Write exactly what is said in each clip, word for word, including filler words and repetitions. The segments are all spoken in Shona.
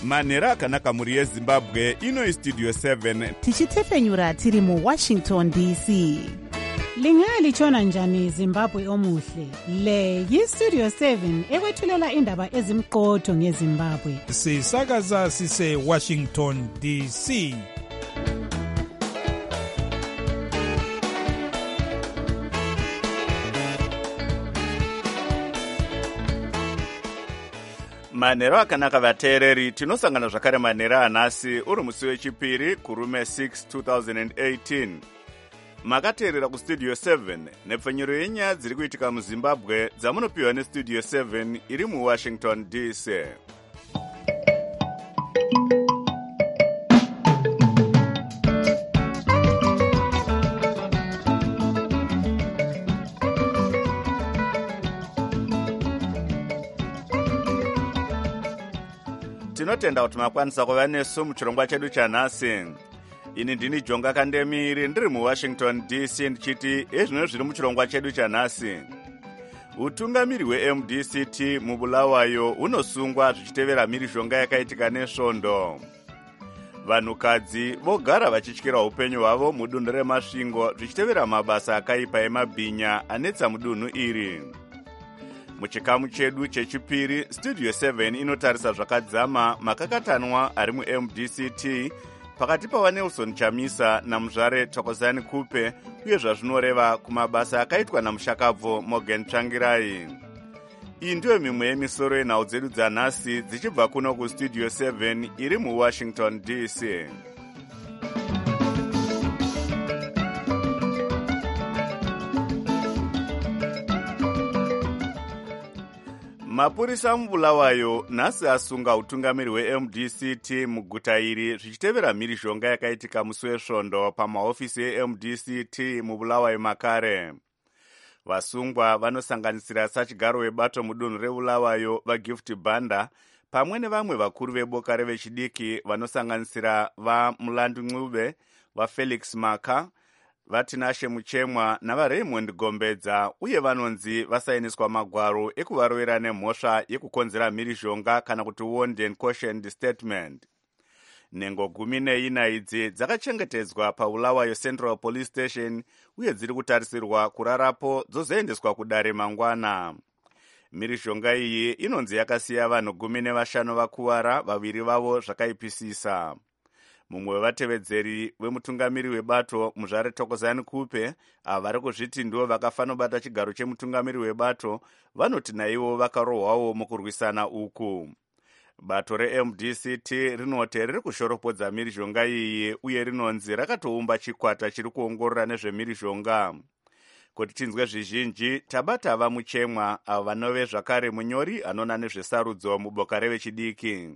manhero akanaka mhuri yezimbabwe. Ino istudio seven tichitefenyura tiri muwashington D C. Lingalitshona njani Zimbabwe omuhle? Le yistudio seven ekwethulela indaba ezimqotho ngeZimbabwe. Sisakaza sise Washington D C. manhero akanaka vateereri, tinosangana zvakare manhero anhasi uri musi wechipiri kurume six two thousand eighteen. Makateerera kustudio seven nepfenyuro yenyaya dziri kuitika muZimbabwe dzamunopiwa nestudio seven iri muWashington D C. Tinotenda kuti makwanisa kuva nesu muchirongwa chedu chanhasi. Ini ndini Jonga Kandemiri ndiri muWashington D C ndichiti ezvino zviri muchirongwa chedu chanhasi. Utungamiri hwe-M D C T muBulawayo unosungwa zvichitevera mhirizhonga yakaitika nesvondo. Vanhukadzi vogara vachityira upenyu hwavo mudunhu remasvingo zvichitevera mabasa akaipa emabhinya anetsa mudunhu iri. Muchikamu chedu chechipiri, studio seven inotarisa zvakadzama makakatanwa ari mu-M D C T pakati pava Nelson Chamisa namuzvare Thokozani Kupe, uye zvazvinoreva kumabasa akaitwa namushakabvu Morgan Tsvangirai. Iyi ndiyo mimwe yemisoro yenhau dzedu dzanhasi dzichibva kuno kustudio seven iri muWashington D C. Mapurisa muBulawayo nhasi asunga utungamiri hwe-M D C T muguta iri zvichitevera mhirizhonga yakaitika musi wesvondo pamahofisi e-M D C T muBulawayo makare. Vasungwa vanosanganisira sachigaro webato mudunhu reBulawayo vaGift Banda pamwe nevamwe vakuru veboka revechidiki vanosanganisira vaMulandu Ncube, vaFelix Maka, vaTinashe Muchemwa navaRaymond Gombedza, uye vanonzi vasainiswa magwaro ekuvarovera nemhosva yekukonzera mhirizhonga kana kuti warned and cautioned statement. Nhengo gumi neina idzi dzakachengetedzwa paBulawayo Central Police Station uye dziri kutarisirwa kurarapo dzozoendeswa kudare mangwana. Mhirizhonga iyi inonzi yakasiya vanhu gumi nevashanu vakuwara, vaviri vavo zvakaipisisa. Mumwe wevatevedzeri wemutungamiri webato muzvare Thokozani Kupe, ava vari kuzviti ndivo vakafanobata chigaro chemutungamiri webato, vanoti naivo vakarohwawo mukurwisana uku. Bato re-M D C T rinoti riri kushoropodza mhirizhonga iyi uye rinonzi rakatoumba chikwata chiri kuongorora nezvemhirizhonga. Kuti tinzwe zvizhinji, tabata vaMuchemwa, ava vanove zvakare munyori anona nezvesarudzo muboka revechidiki.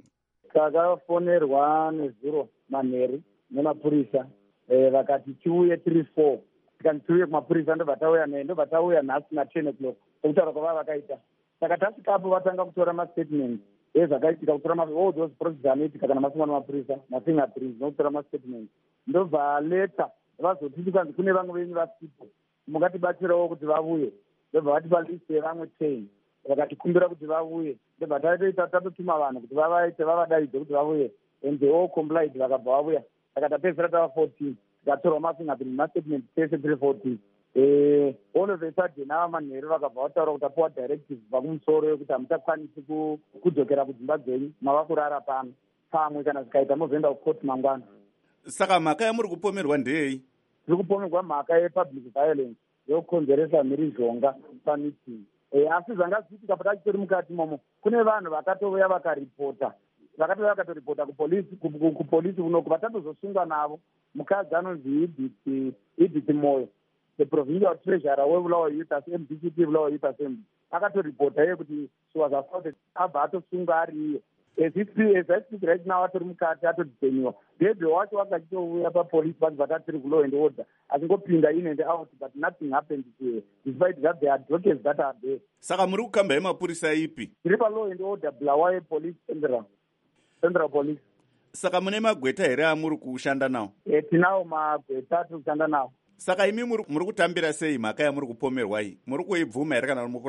Takafonerwa nezuro manheru nemapurisa e, vakati tiuye tiri four, tikati tiuye kumapurisa ndobva tauya naye, ndobva tauya nhasi na ten o'clock okutaura kwava vakaita. Saka tasvikapo vatanga kutora mastatement ezvakaitika, kutora all those processes anoitika kana masungwa nemapurisa mafingerprints nokutora mastatement. Ndobva leta vazotiti kwanzi kune vamwe venyu vasipo, mungatibatsirawo kuti vavuye. Ndobva vatipa list yevamwe ten vakatikumbira kuti vavuye. Ndobva tatoita tatotuma vanhu kuti vavaite vavadaidze kuti vavuye, and they all complied vakabva vavuya. Saka tapedzisira tava fourteen tikatorwa mafingerprint mastatement tese tiri fourteen. Eh, all of a sudden ava manheru vakabva vataura kuti apiwa directive kubva kumusoro yekuti hamuchakwanisi kudzokera kudzimba dzenyu, mava kurara pano. Pamwe kana zvikaita mozoenda kukoti mangwana. Saka mhaka yamuri kupomerwa ndei? Tiri kupomerwa mhaka yepublic violence yokukonzeresa mhirizhonga pameeting. Eh, asi zvanga zviitika patachitori mukati momo, kune vanhu vakatovouya vakaripota vakatouya vakatoripota kupolisi kupolisi kunoku vatatozosungwa navo. Mukadzi anonzi Edith Edith Moyo, the provincial treasurer weBulawayo Youth Assembly, M D C T Bulawayo Youth Assembly, akatoripota iye kuti she was assaulted, abva atosungwa ari iye. As I speak right now atori mukati atodeteniwa. Bebe wacho wakachitouya papolisi vanhu vatiri kulaw and order, achingopinda in and out, but nothing happened to her, despite that there are advocates that are there. Saka muri kukamba yemapurisa ipi? Tiri palaw and order Bulawayo Police Central Central Police. Saka mune magweta here amuri kushanda nawo? Eh, tinawo magweta tiri kushanda nawo. Saka imi muri kutambira sei mhaka yamuri kupomerwa iyi? Muri kuibvuma here kana muri kuramba?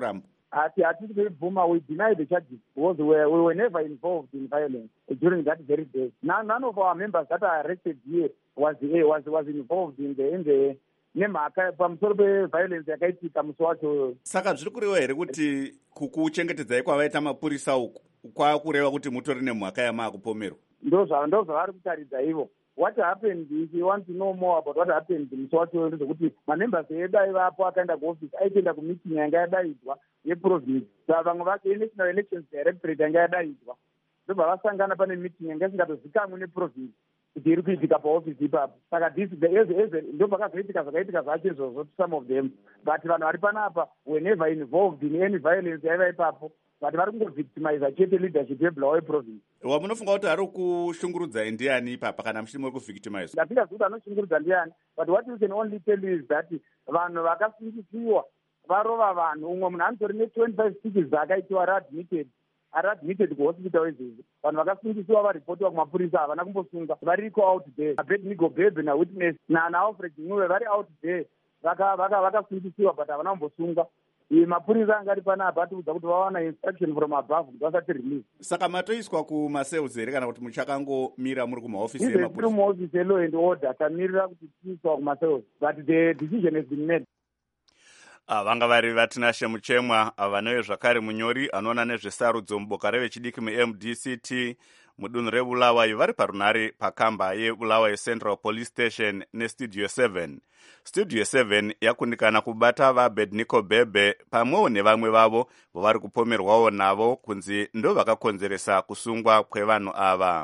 Ati hatisi kuibvuma, we deny the charges because we were, we were never involved in violence during that very day. None, none of our members that are arrested here was was was involved in the in the nemhaka pamusoro peviolence yakaitika musi wacho. Saka zviri kureva here kuti kukuchengetedzai kwavaita mapurisa uku kwakureva kuti mutori nemhaka yamaakupomerwa? Ndo zvavari kutaridza ivo. What happened, if you want to know more about what happened musi wacho, ndezvekuti mamembers edu aivapo akaenda kuoffice aitoenda kumeeting yanga yadaidzwa yeprovince. Saka vamwe vacho national elections directorate yanga yadaidzwa ndobva vasangana pane meeting yanga isingatozikamwe neprovince kuti iri kuitika paoffice ipapo. Saka this ndo pakazoitika zvakaitika zvacho izvozvo to some of them, but vanhu vari panapa were never involved in any violence yaiva ipapo, but vari kungovictimiza chete leadership yebulawayo province. Wamunofunga kuti ari kushungurudzai ndiani ipapa kana muchiti muri kuvictimize? Ndatingazivi kuti anoshungurudza ndiani, but what we can only tell you is that vanhu vakasungisiwa varova vanhu. Umwe munhu anotori ne-twenty-five stitches dzaakaitiwa ari-admitted ari-admitted kuhospital izvizvi. Vanhu vakasungisiwa varipotiwa kumapurisa havana kumbosunga, variko out there. Abednego Bebe naWitness naAlfred Ncube vari out there vakasungisiwa but havana kumbosunga. Mapurisa anga ari panapa atiudza kuti vawana instruction from above kuti vasati release. Saka matoiswa kumacells here kana kuti muchakangomira muri kumahofisi emapurisa? Tiri muhofisi elaw and order, tamirira kuti tiiswa kumacells, but the decision has been made. Vanga vari Vatinashe Muchemwa, vanoye zvakare munyori anoona nezvesarudzo muboka revechidiki mu-M D C T mudunhu reBulawayo vari parunhare pakamba yeBulawayo Central Police Station neStudio seven. Studio seven yakundikana kubata vaBednego Bebe pamwewo nevamwe vavo vovari kupomerwawo navo kunzi ndo vakakonzeresa kusungwa kwevanhu ava.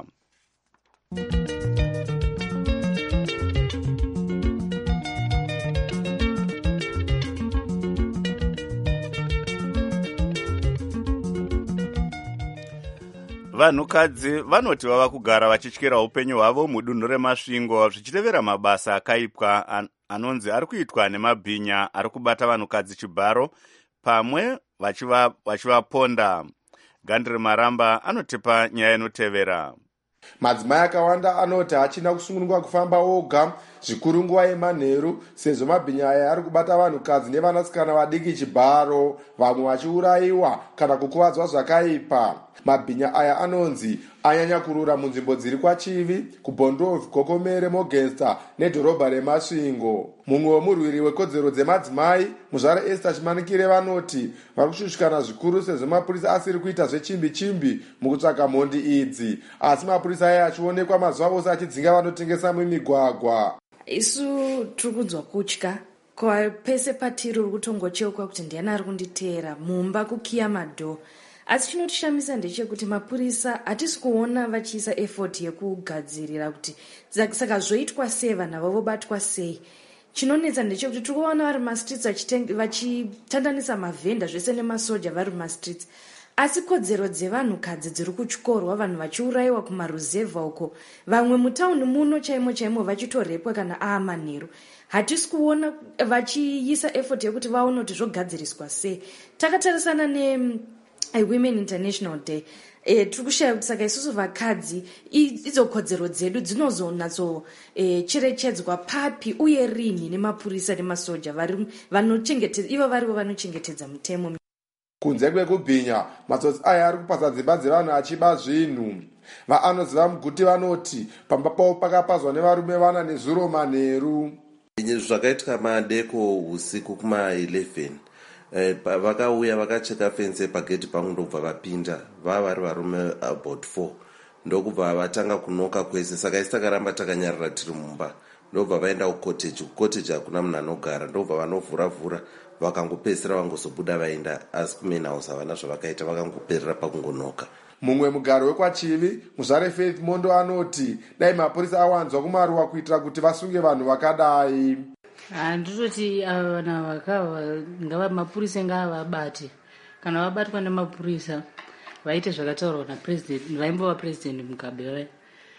Vanhukadzi vanoti vava kugara vachityera upenyu hwavo mudunhu reMasvingo zvichirevera mabasa akaipwa an, anonzi ari kuitwa nemabhinya ari kubata vanhukadzi chibharo pamwe vachivaponda. Gandri Maramba anotipa nyaya inotevera. Madzimai akawanda anoti hachina kusununguka kufamba oga zvikuru nguva yemanheru sezvo mabhinya aya ari kubata vanhukadzi nevanasikana vadiki chibharo, vamwe vachiurayiwa kana kukuvadzwa zvakaipa. Mabhinya aya anonzi anyanya kurura munzvimbo dziri kwaChivi, kuBhondovhi, Kokomere, Mogesta nedhorobha reMasvingo. Mumwe wemurwiri wekodzero dzemadzimai, muzvare Esther Chimanikire, vanoti vari kushushikana zvikuru sezvo mapurisa asiri kuita zvechimbi chimbi mukutsvaka mhondi idzi, asi mapurisa aya achionekwa mazuva ose achidzinga vanotengesa mumigwagwa. Isu tiri kunzwa kutya pese patiri uri kutongocheuka kuti ndiani ari kunditeera mumba kukiya madho. Asi chinotishamisa ndechekuti mapurisa hatisi kuona vachiisa effort yekugadzirira kuti saka zvoitwa sei vanhu avo vobatwa sei. Chinonetsa ndechekuti tiri kuona vari mastreets vachitandanisa mavhenda zvese nemasoja vari mastreets, asi kodzero dzevanhukadzi dziri kutyorwa, vanhu vachiurayiwa kumaruzevha uko, vamwe mutauni muno chaimo chaimo vachitorepwa kana aamanheru. Hatisi kuona vachiisa effort yekuti vaone kuti zvogadziriswa sei. Takatarisana ne Women International Day, e, tiri kushaya kuti saka isusu vakadzi idzo kodzero dzedu dzinozonatso e, cherechedzwa papi uye rini nemapurisa nemasoja vanochengetedza ivo varivo vanochengetedza mutemo. Kunze kwekubhinya, matsotsi aya ari kupasa dzimba dzevanhu achiba zvinhu. Vaanoziva muguti vanoti pamba pavo pakapazwa nevarume vana nezuro manheru. Zvakaitika madeko usiku kuma eleven. Eh, vakauya vakacheka fence pageti pangu ndobva vapinda, vava vari varume about four, ndokubva vatanga kunoka kwese. Saka isi takaramba takanyarara tiri mumba, ndobva vaenda kucottage. Kucottage hakuna munhu anogara, ndobva vanovhura-vhura vakangopedzisira vangozobuda vaenda, asi kumain house havana zvavakaita, vakangoperera pakungonoka. Mumwe mugaro wekwaChivi, muzvare Faith Mondo anoti dai mapurisa awanzwa kumaruwa kuitira kuti vasunge vanhu vakadai. Handitoti ava vanhu vakava ngava mapurisa ngavabate, kana vabatwa nemapurisa vaite zvakataurwa napresident, vaimbova president Mugabe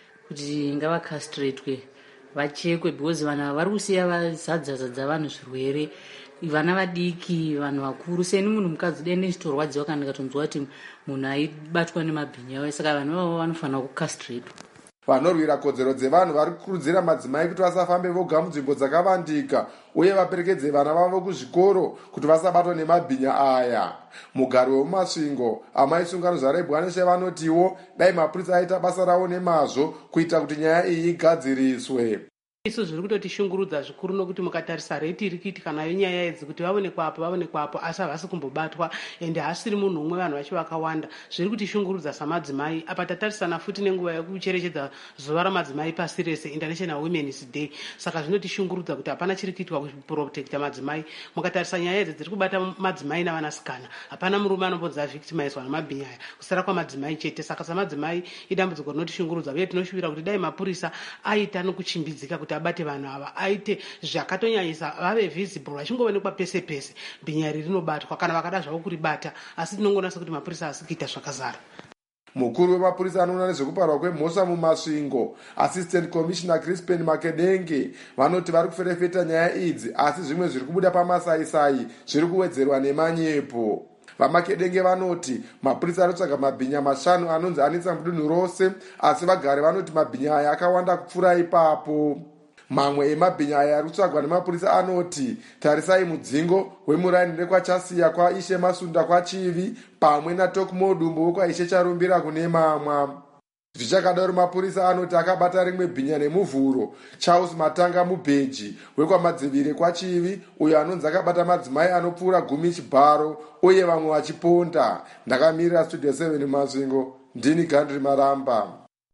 kuti ngavakastratwe vachekwe, because vanhu ava vari kusiya vazadzazadza vanhu zvirwere, vana vadiki, vanhu vakuru. Seni munhu mukadzi dai ndichitorwadziwa kana ndikatonzwa kuti munhu aibatwa nemabhinya, saka vanhu ivavo vanofanira kukastratwa. vanorwira kodzero dzevanhu vari kukurudzira madzimai kuti vasafambe voga munzvimbo dzakavandika uye vaperekedze vana vavo kuzvikoro kuti vasabatwa nemabhinya aya. Mugari wemumasvingo amai sungano zvarebwaneshe vanotiwo dai mapurisa aita basa ravo nemazvo kuita kuti nyaya iyi igadziriswe. Isu zviri kutotishungurudza zvikuru nokuti mukatarisa reti iri kuitika nayo nyaya idzi kuti vaonekwapo vaonekwapo asi havasi kumbobatwa ende hasiri munhu umwe vanhu vacho vakawanda. Zviri kutishungurudza samadzimai. Apa tatarisana futi nenguva yekucherechedza zuva ramadzimai pasi rese, International Women's Day. Saka zvinotishungurudza kuti hapana chiri kuitwa kuprotekta madzimai. Mukatarisa nyaya idzi dziri kubata madzimai navanasikana. Hapana murume anombodza victimizwa nemabhinya aya, kusara kwamadzimai chete. Saka samadzimai idambudziko rinotishungurudza uye tinoshuvira kuti dai mapurisa aita nokuchimbidzika kuti abate vanhu ava, aite zvakatonyanyisa, vave visible, vachingoonekwa pese pese, bhinya iri rinobatwa kana vakada zvavo kuribata. Asi tinongonasa kuti mapurisa hasi kuita zvakazara. Mukuru wemapurisa anoona nezvekuparwa kwemhosva mumasvingo, Assistant Commissioner Crispin Makedenge, vanoti vari kuferefeta nyaya idzi asi zvimwe zviri kubuda pamasaisai zviri kuwedzerwa nemanyepo. Vamakedenge vanoti mapurisa anotsvaga mabhinya mashanu anonzi anetsa mudunhu rose, asi vagari vanoti mabhinya aya akawanda kupfuura ipapo. Mamwe emabhinya aya ari kutsvagwa nemapurisa anoti tarisai mudzingo wemuraini rekwachasiya kwaishe Masunda kwachivi pamwe naTokmodumbo wekwaishe Charumbira kune mamwa. Zvichakadaro mapurisa anoti akabata rimwe bhinya nemuvhuro Charles Matanga Mubheji wekwamadzivire kwachivi, uyo anonzi akabata madzimai anopfuura gumi chibharo uye vamwe vachiponda. Ndakamirira Studio seven Masvingo, ndini Gandri Maramba.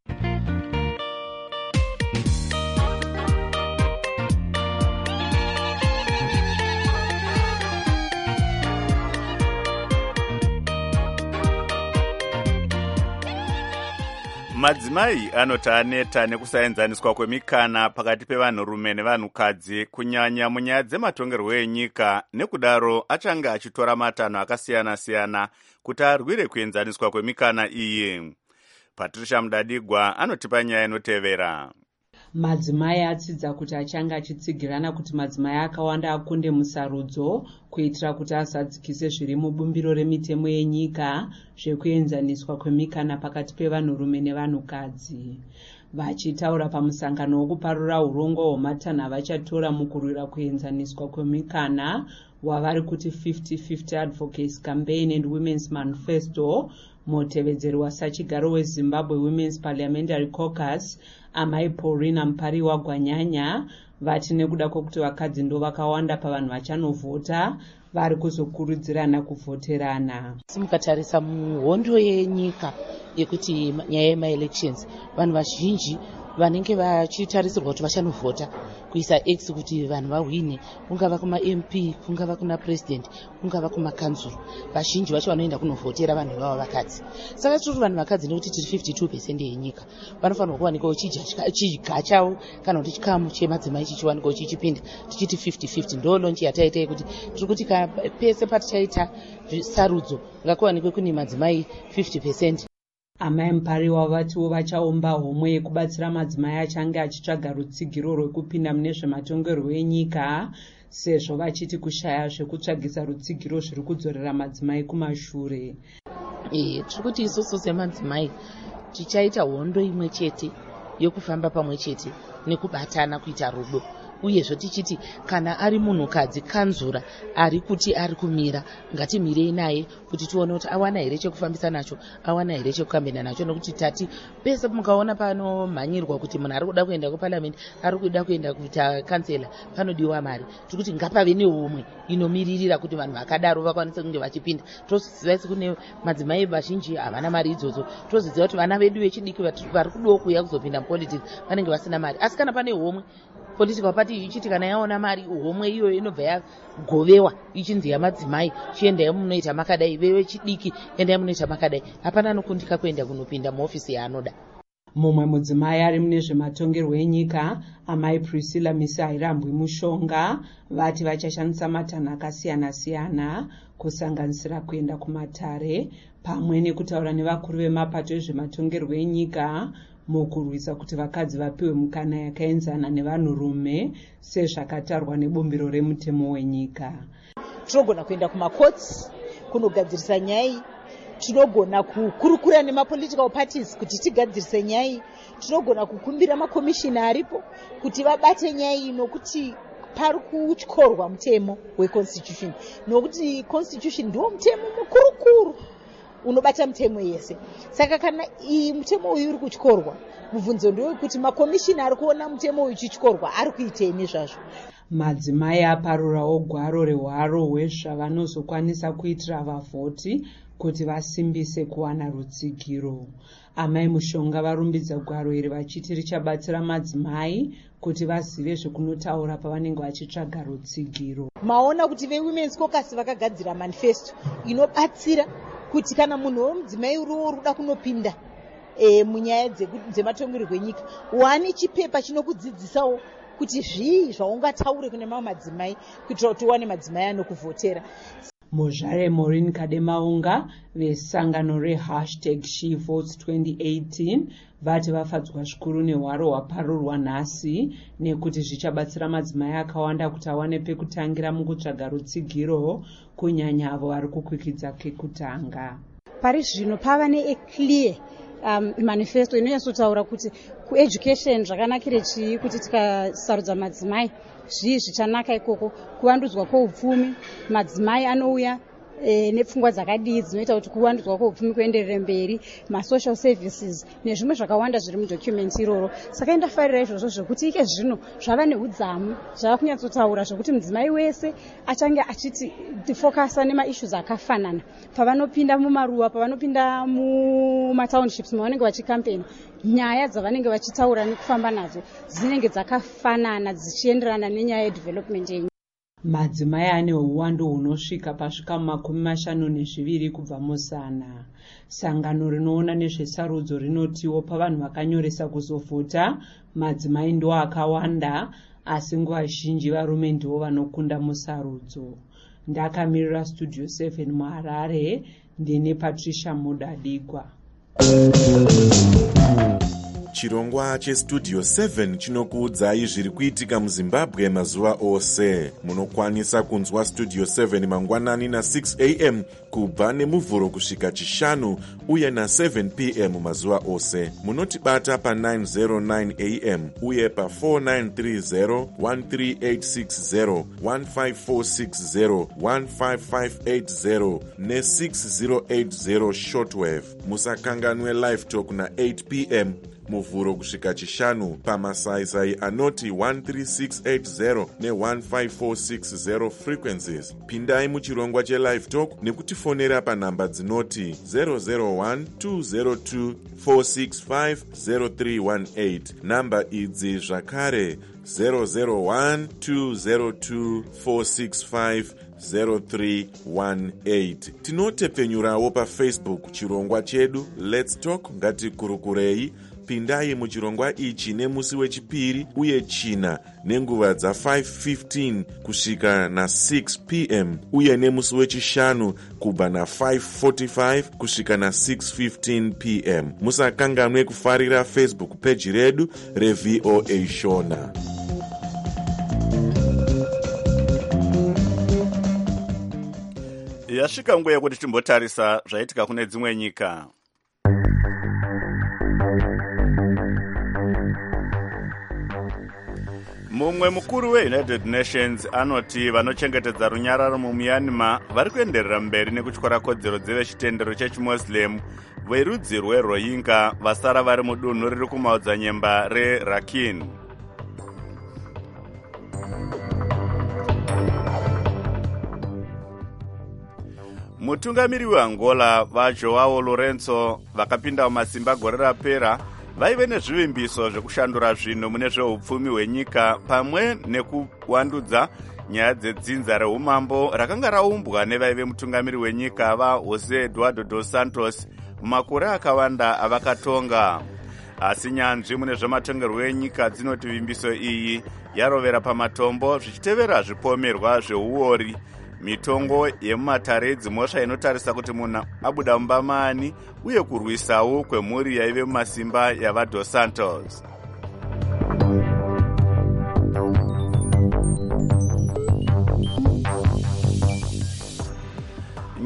Madzimai anoti aneta nekusaenzaniswa kwemikana pakati pevanhurume nevanhukadzi kunyanya munyaya dzematongerwo enyika, nekudaro achange achitora matanho akasiyana-siyana kuti arwire kuenzaniswa kwemikana iyi. Patricia Mudadigwa anotipa nyaya inotevera. Madzimai atsidza kuti achange achitsigirana kuti madzimai akawanda akunde musarudzo kuitira kuti azadzikise zviri mubumbiro remitemo yenyika zvekuenzaniswa kwemikana pakati pevanhurume nevanhukadzi. Vachitaura pamusangano wokuparura urongo hwematanho avachatora mukurwira kuenzaniswa kwemikana wavari kuti fifty fifty Advocates Campaign and Women's Manifesto, mutevedzeri wasachigaro weZimbabwe Women's Parliamentary Caucus, amai Paulina Mpariwa Gwanyanya, vati nekuda kwokuti vakadzi ndo vakawanda pavanhu vachanovhota vari kuzokurudzirana kuvhoterana. Mukatarisa muhondo yenyika yekuti nyaya yemaelections, vanhu vazhinji vanenge vachitarisirwa kuti vachanovhota kuisa x kuti vanhu vahwine, kungava kuma M P, kungava kuna president, kungava kuma council, vazhinji vacho vanoenda kunovhotera vanhu vavo vakadzi. Saka tiri vanhu vakadzi nekuti tiri fifty-two percent yenyika, vanofanirwa kuwanikwa chiga chavo kana kuti chikamu chemadzimai chichiwanikwa chichipinda, tichiti fifty fifty. Ndo lonchi yataita yekuti tiri kuti pese patichaita sarudzo ngakuwanikwe kune madzimai fifty percent. Amai Mpariwa vatiwo vachaumba homwe yekubatsira madzimai achange achitsvaga rutsigiro rwekupinda mune zvematongerwo enyika, sezvo vachiti kushaya zvekutsvagisa rutsigiro zviri kudzorera madzimai kumashure. Eh, tiri kuti isusu semadzimai tichaita hondo imwe chete yokufamba pamwe chete nekubatana kuita rudo. Uyezvo tichiti kana ari munhukadzi kanzura ari kuti ari kumira, ngatimirei naye kuti tione kuti awana here chekufambisa nacho, awana here chekukambena nacho, nokuti tati pese mukaona panomhanyirwa kuti munhu ari kuda kuenda kuparliament, ari kuda kuenda kuita kansela, panodiwa mari. Tiri kuti ngapave neumwe inomiririra kuti vanhu vakadaro vakwanise kunge vachipinda. Toziva isi kune madzimai vazhinji havana mari idzodzo. Toziva kuti vana vedu vechidiki vari kudawo kuuya kuzopinda mupolitics vanenge vasina mari. Asi kana pane homwe political party ichiti kana yaona mari, homwe iyo inobva yagovewa ichinzi yamadzimai, chiendai munoita makadai, vewe chidiki endai munoita makadai, hapana anokundika kuenda kunopinda muofisi yaanoda. Mumwe mudzimai ari mune zvematongerwo enyika, amai Priscilla Misairambwi Mushonga, vati vachashandisa matanho akasiyana-siyana kusanganisira kuenda kumatare pamwe nekutaura nevakuru vemapato ezvematongerwo enyika mukurwisa kuti vakadzi vapiwe mukana yakaenzana nevanhurume sezvakatarwa nebumbiro remutemo wenyika. Tinogona kuenda kumakotsi kunogadzirisa nyaya, tinogona kukurukura nemapolitical parties kuti tigadzirise nyaya, tinogona kukumbira makomishina aripo kuti vabate nyaya ino kuti pari kutyorwa mutemo weconstitution, nokuti constitution ndiwo mutemo mukurukuru unobata mutemo yese. Saka kana mutemo uyu uri kutyorwa, mubvunzo ndewekuti makomishina ari kuona mutemo uyu uchityorwa ari kuitei nezvazvo. Madzimai aparurawo gwaro rehwaro hwezvavanozokwanisa kuitira vavhoti kuti vasimbise kuwana rutsigiro. Amai Mushonga varumbidza gwaro iri vachiti richabatsira madzimai kuti vazive zvekunotaura pavanenge vachitsvaga rutsigiro. Maona kuti veWomen's Caucus vakagadzira manifesto inobatsira kuti kana munhu womudzimai uriwo ruda kunopinda e, munyaya dzematongerwo enyika, wane chipepa chinokudzidzisawo kuti zvii zvaungataure kune mamwe madzimai kuitira kuti uwane madzimai anokuvhotera. Muzvare Maureen Kademaunga vesangano rehashtag She Votes twenty eighteen vati vafadzwa zvikuru nehwaro hwaparurwa nhasi nekuti zvichabatsira madzimai akawanda kuti awane pekutangira mukutsvaga rutsigiro, kunyanya avo vari kukwikidza kekutanga. Pari zvino pava neclear um, manifesto inonyatsotaura kuti kueducation zvakanakire chii, kuti tikasarudza madzimai zvii zvichanaka ikoko, kuvandudzwa kwoupfumi, madzimai anouya e, nepfungwa dzakadii dzinoita kuti kuvandudzwa kwoupfumi kuenderere mberi, masocial services nezvimwe zvakawanda zviri mudocument iroro. Saka ndafarira izvozvo zvokuti ike zvino zvava neudzamu zvava kunyatsotaura zvokuti mudzimai wese achange achiti tifokasa nemaissues akafanana pavanopinda mumaruwa, pavanopinda mumatownships mavanenge vachikampeni. Nyaya dzavanenge vachitaura nekufamba nadzo dzinenge dzakafanana dzichienderana nenyaya yedevelopment yenyu. Madzimai ane uwandu hunosvika pasvika makumi mashanu nezviviri kubva muzana. Sangano rinoona nezvesarudzo rinotiwo pavanhu vakanyoresa kuzovhota, madzimai ndiwo akawanda, asi nguva zhinji varume ndivo vanokunda musarudzo. Ndakamirira Studio seven muHarare, ndine Patricia Mudadigwa. Chirongwa chestudio seven chinokuudzai zviri kuitika muZimbabwe mazuva ose. Munokwanisa kunzwa Studio seven mangwanani na six a m kubva nemuvhuro kusvika chishanu uye na seven p m mazuva ose. Munotibata pa nine oh nine a m uye pa four nine three zero, one three eight six zero, one five four six zero, one five five eight zero ne six zero eight zero shortwave. Musakanganwe live talk na eight p m muvhuro kusvika chishanu pamasaisai anoti one three six eight zero ne one five four six zero frequencies. Pindai muchirongwa chelive talk nekutifonera panhamba dzinoti zero zero one two zero two four six five zero three one eight. Namba idzi zvakare zero zero one two zero two four six five zero three one eight. Tinotepfenyurawo paFacebook chirongwa chedu Let's Talk Ngatikurukurei. Pindai muchirongwa ichi nemusi wechipiri uye china nenguva dza five fifteen kusvika na six p m uye nemusi wechishanu kubva na five forty-five kusvika na six fifteen p m. Musakanganwe kufarira Facebook page redu reV O A Shona. Yasvika nguva yekuti timbotarisa zvaitika kune dzimwe nyika. Mumwe mukuru weUnited Nations anoti vanochengetedza runyararo muMyanmar vari kuenderera mberi nekutyora kodzero dzevechitendero chechiMuslim verudzi rweRohingya vasara vari mudunhu riri kumaodzanyemba reRakhine. Mutungamiri weAngola vaJoao Lourenço vakapinda mumasimba gore rapera vaive nezvivimbiso zvekushandura zvinhu mune zveupfumi hwenyika pamwe nekuwandudza nyaya dzedzinza reumambo rakanga raumbwa nevaive mutungamiri wenyika vaJosé Eduardo dos Santos mumakore akawanda avakatonga. Asi nyanzvi mune zvematongerwo enyika dzinoti vimbiso iyi yarovera pamatombo zvichitevera zvipomerwa zveuori, mitongo yemumatare dzimhosva inotarisa kuti munhu abuda mumba maani uye kurwisawo kwemhuri yaive mumasimba yavaDos Santos.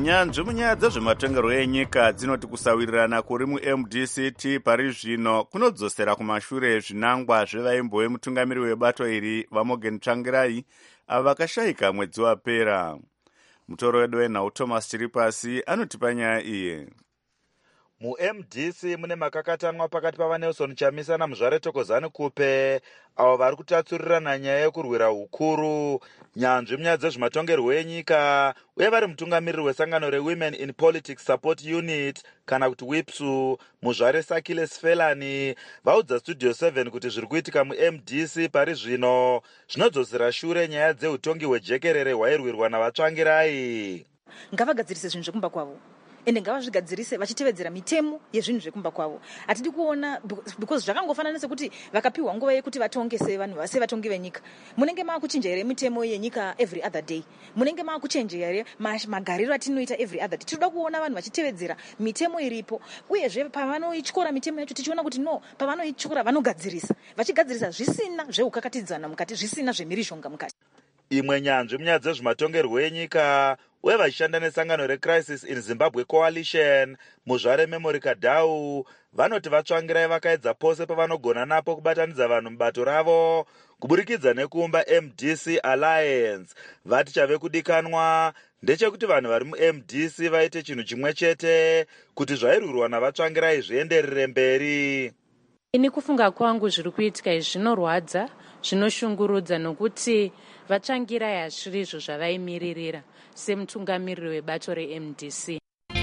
nyanzvi munyaya dzezvematongerwo enyika dzinoti kusawirirana kuri mu-M D C T pari zvino kunodzosera kumashure zvinangwa zvevaimbowe mutungamiri webato iri vaMorgan Tsvangirai ava vakashayika mwedzi wapera. Mutoro wedu wenhau Thomas Chiripasi anotipa nyaya iyi. Mu-M D C mune makakatanwa pakati pavaNelson Chamisa naMuzvare Thokozani Kupe avo vari kutatsurirana nyaya yekurwira ukuru, nyanzvi munyaya dzezvematongerwo enyika uye vari mutungamiriri wesangano reWomen in Politics Support Unit kana kuti WIPSU. Muzvare Sakiles Felani vaudza Studio seven kuti zviri kuitika mu-M D C pari zvino zvinodzosera shure nyaya dzeutongi hwejekerere hwairwirwa navatsvangirai. Ngavagadzirise zvinhu zvekumba kwavo ende ngavazvigadzirise vachitevedzera mitemo yezvinhu zvekumba kwavo. Hatidi kuona because zvakangofanana sekuti vakapiwa nguva yekuti vatonge sevanhu sevatongi venyika. Munenge maakuchinja here mitemo yenyika every other day? Munenge maakuchinja here magariro atinoita every other day? Tinoda kuona vanhu vachitevedzera mitemo iripo, uyezve pavanoityora mitemo yacho tichiona kuti no, pavanoityora vanogadzirisa, vachigadzirisa zvisina zveukakatidzana mukati, zvisina zvemhirizhonga mukati. Imwe nyanzvi munyaya dzezvematongerwo enyika uye vachishanda nesangano reCrisis in Zimbabwe Coalition, Muzvare Memory Kadau vanoti vatsvangirai vakaedza pose pavanogona napo kubatanidza vanhu mubato ravo kuburikidza nekuumba M D C Alliance. Vati chave kudikanwa ndechekuti vanhu vari mu-M D C vaite chinhu chimwe chete kuti zvairwirwa navatsvangirai zvienderere mberi. Ini kufunga kwangu zviri kuitika izvi zvinorwadza, zvinoshungurudza nokuti vatsvangirai hazviri izvo zvavaimiririra semutungamiriri webato re-M D C.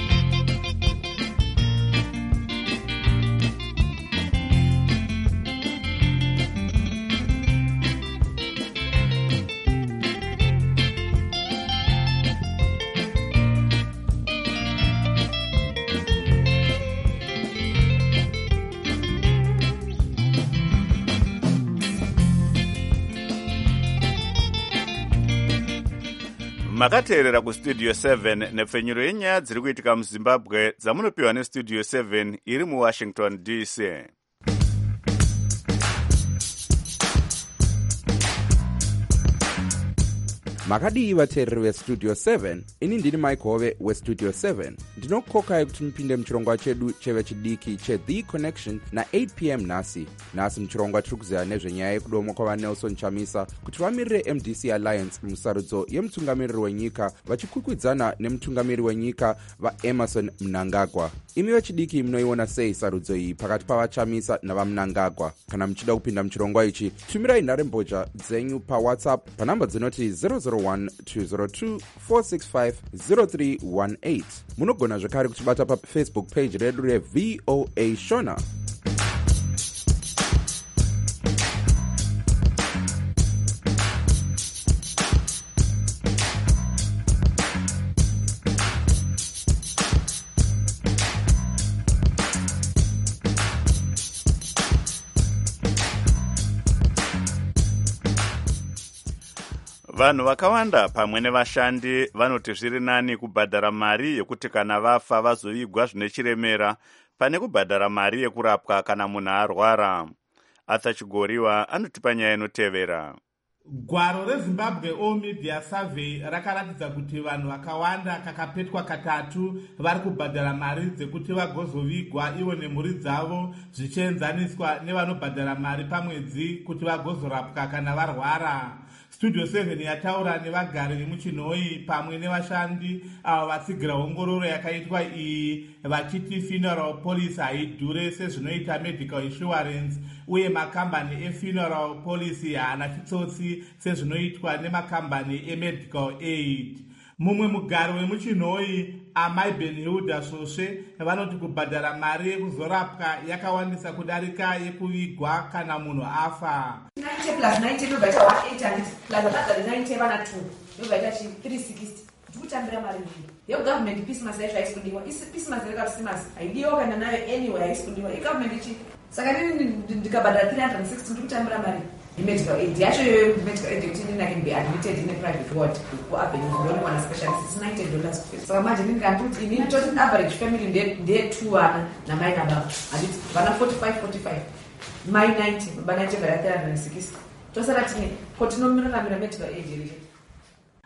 Makateerera kustudio seven nepfenyuro yenyaya dziri kuitika muZimbabwe dzamunopiwa nestudio seven iri muWashington D C. Makadii vateereri vestudio seven, ini ndini Mike Hove westudio seven. Ndinokokai kuti mupinde muchirongwa chedu chevechidiki cheThe Connection na eight p m nhasi. Nhasi muchirongwa tiri kuziva nezvenyaya yekudomwa kwavaNelson Chamisa kuti vamirire M D C Alliance musarudzo yemutungamiriri wenyika vachikwikwidzana nemutungamiriri wenyika vaEmerson Mnangagwa. Imi vechidiki munoiona sei sarudzo iyi pakati pavaChamisa navaMnangagwa? Kana muchida kupinda muchirongwa ichi, tumirai nharembozha dzenyu paWhatsApp panhamba dzinoti zero zero one two zero two four six five zero three one eight. Munogona zvekare kutibata paFacebook page redu reV O A Shona. Vanhu vakawanda pamwe nevashandi vanoti zviri nani kubhadhara mari yekuti kana vafa vazovigwa zvine chiremera pane kubhadhara mari yekurapwa kana munhu arwara. Arthur Chigoriwa anotipa nyaya inotevera. Gwaro reZimbabwe All Media Survey rakaratidza kuti vanhu vakawanda kakapetwa katatu vari kubhadhara mari dzekuti vagozovigwa ivo nemhuri dzavo zvichienzaniswa nevanobhadhara mari pamwedzi kuti vagozorapwa kana varwara. Studio seven yataura nevagari vemuchinhoi pamwe nevashandi avo vatsigira ongororo yakaitwa iyi vachiti funeral policy haidhure sezvinoita medical insurance uye makambani efuneral policy haana chitsotsi sezvinoitwa nemakambani emedical aid. Mumwe mugari wemuchinhoi Amai Benhilda Svosve vanoti kubhadhara mari yekuzorapwa yakawandisa kudarika yekuvigwa kana munhu afa. ninety plus ninety nobvaita eight hundred plus abhadhari ninety vana two nobvaita three sixty. Ndikutambira mari iyi yegovernment Christmas yacho haisi kudiwa. Christmas yekachristmas haidiwa kana nayo anyway haisi kudiwa. Igovernment ichi saka nini ndikabhadhara three hundred sixty ndikutambira mari medical aid yacho yoyo medical aid kuti ndina can be admitted in a private ward ku avenue ndoni wana specialist is ninety dollars per so manje ndingantuti ini total average family nde nde two wana na mai na baba anditi vana forty-five forty-five mai ninety baba ninety vana three hundred sixty tosara tini kotinomira na medical aid ile.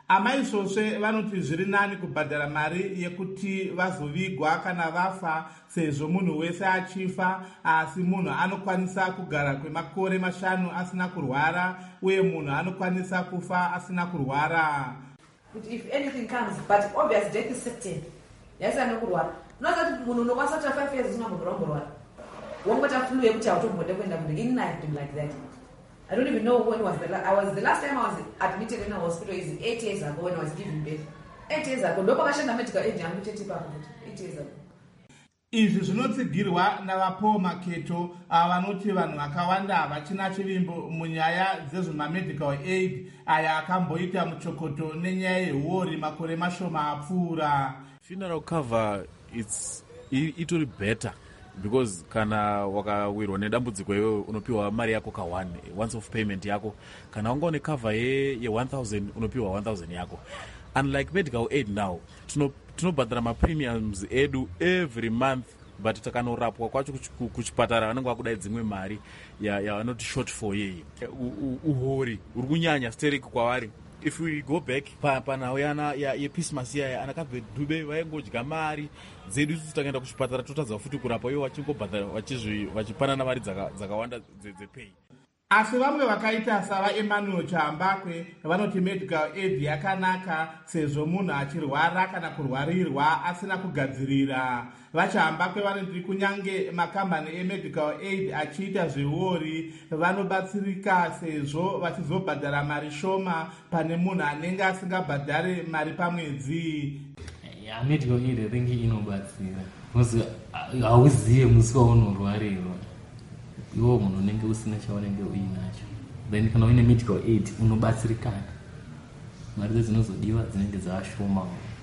amaisvosve vanoti zviri nani kubhadhara mari yekuti vazovigwa kana vafa, sezvo munhu wese achifa, asi munhu anokwanisa kugara kwemakore mashanu asina kurwara, uye munhu anokwanisa kufa asina kurwara. If anything comes, but obvious death is certain. Yes, I know kurwara. Not that munhu unokwanisa kuita five years usina kurwara. Wongota flu yekuti autombode kuenda kundikinive like that. I don't even know when was the la- I was the last time I was admitted in a hospital is eight years ago when I was giving birth. Eight years ago. Ndo pakashanda medical aid yangu chete papo. Eight years ago. Izvi zvinotsigirwa navapaul maketo vanoti vanhu vakawanda vachina chivimbo munyaya dzezvemamedical aid aya akamboita muchokoto nenyaya yehuori makore mashoma apfuura. Funeral cover it's itori better because kana wakawirwa nedambudziko iwe unopiwa mari yako ka one once of payment yako, kana wanga une cover ye, ye one thousand unopiwa one thousand yako. Unlike medical aid now tinobhadhara mapremiums edu every month, but takanorapwa kwacho kuchipatara vanenge vakudai dzimwe mari yavanoti ya shortfall yeyi uhori uri kunyanya stereki kwavari. If we go back panhau yana yepismas yaya anakabve Dube vaingodya mari dzedu isusu takaenda kuchipatara totadza futi kurapa ivo vachingobhadhara vachipanana mari dzakawanda dzepay. Asi vamwe vakaita sava Emmanuel Chambakwe vanoti medical aid yakanaka sezvo munhu achirwara kana kurwarirwa asina kugadzirira. Vachambakwe vanoti kunyange makambani emedical aid achiita zvehuori vanobatsirika sezvo vachizobhadhara mari shoma pane munhu anenge asingabhadhare mari pamwedzi. Yeah, medical aid I think inobatsira because hauzive musi waunorwarirwa iwo munhu unenge usina chaunenge uinacho, then kana uine medical aid unobatsirikana, mari dzinozodiwa dzinenge dzashoma.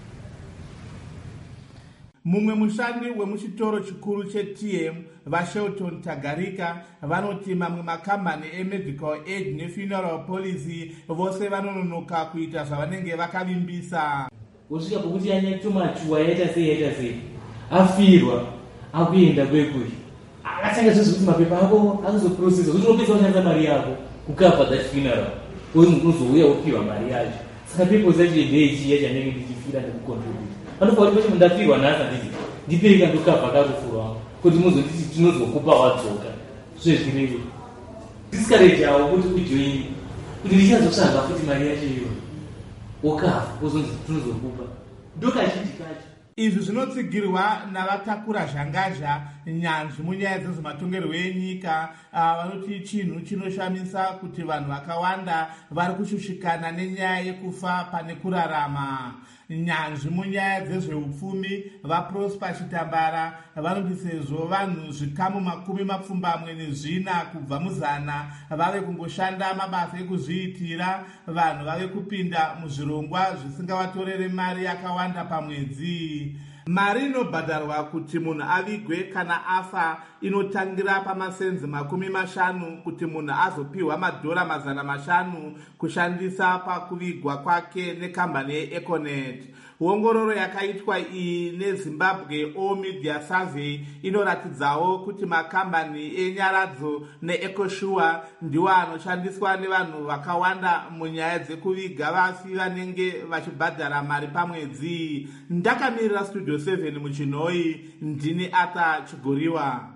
Mumwe mushandi wemuchitoro chikuru cheT M vaShelton Tagarika vanoti mamwe makambani emedical aid nefuneral policy vose vanononoka kuita zvavanenge vakavimbisa. Usvika pokuti yanyaitomachuwa yaita sei yaita sei afirwa akuenda kwekuyi akatanga zvozvo kuti mapepa ako akuzoprocesa kuti unopedza kushandisa mari yako kukapa that funeral uye unozouya upiwa mari yacho. Saka people zacho ndeichiya chanenge ndichifira nekucontribute anofanira kuti pacho ndafirwa nhasi handiti ndipei kandokabva karufu rwangu kuti muzonditi tinozokupa wadzoka zvezvirevo discourage yawo kuti ujoini kuti ndichazotsvaga futi mari yacho iyo wokafa uzonzi tinozokupa ndokazhinji kacho. Izvi zvinotsigirwa navatakura zvangazha nyanzvi munyaya dzezvematongerwo enyika vanoti chinhu chinoshamisa kuti vanhu vakawanda vari kushushikana nenyaya yekufa pane kurarama. Nyanzvi munyaya dzezveupfumi vaProsper Chitambara vanoti sezvo vanhu zvikamu makumi mapfumbamwe nezvina kubva muzana vave kungoshanda mabasa ekuzviitira, vanhu vave kupinda muzvirongwa zvisingavatorere mari yakawanda pamwedzi. Mari inobhadharwa kuti munhu avigwe kana afa inotangira pamasenzi makumi mashanu kuti munhu azopiwa madhora mazana mashanu kushandisa pakuvigwa kwake nekambani yeEconet. Ongororo yakaitwa iyi neZimbabwe All Media Survey inoratidzawo kuti makambani enyaradzo neEcoSure ndiwo anoshandiswa nevanhu vakawanda munyaya dzekuviga vafi vanenge vachibhadhara mari pamwedzi. Ndakamirira Studio seven muchinhoi, ndini Arthur Chigoriwa.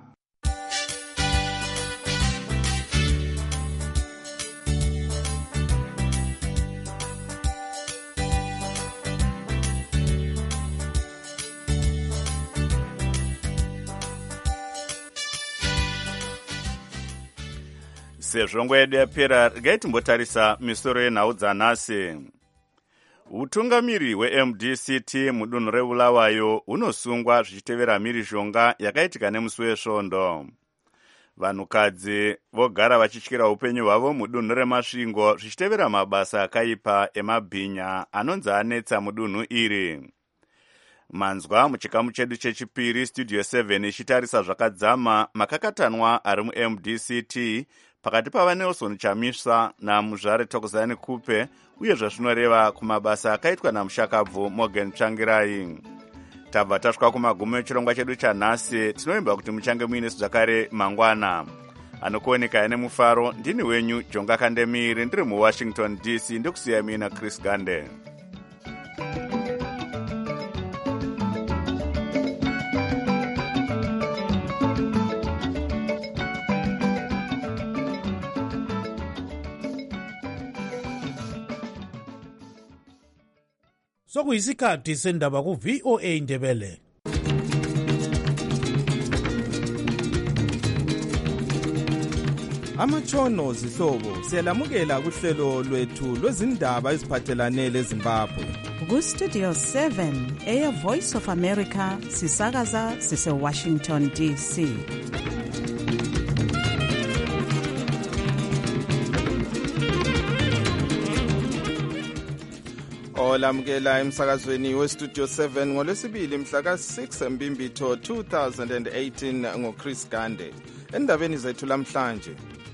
Sezvo nguva yedu yapera, regai timbotarisa misoro yenhau dzanhasi. Utungamiri hweM D C T mudunhu reBulawayo unosungwa zvichitevera mhirizhonga yakaitika nemusi wesvondo. Vanhukadzi vogara vachityira upenyu hwavo mudunhu reMasvingo zvichitevera mabasa akaipa emabhinya anonzi anetsa mudunhu iri. Manzwa muchikamu chedu chechipiri Studio seven ichitarisa zvakadzama makakatanwa ari muM D C T pakati pavaNelson Chamisa naMuzvare Thokozani Kupe uye zvazvinoreva kumabasa akaitwa namushakabvu Morgan Tsvangirai. Tabva tasvika kumagumo echirongwa chedu chanhasi. Tinoimba kuti muchange muine zvakare mangwana. Anokuoneka nemufaro ndini wenyu Jonga Kandemiri ndiri muWashington D C ndikusiya mina Chris Gande. sokuyisikhathi sendaba ku-V O A Ndebele. Amatshono zihlobo siyalamukela kuhlelo lwethu lwezindaba eziphathelane leZimbabwe. Ku-Studio seven, Air Voice of America, sisakaza sise-Washington D C. Olamukela emsakazweni we-Studio seven ngolwesibili mhla ka-six Mbimbitho two thousand eighteen ngoChris Gande. Endabeni zethu lamhlanje.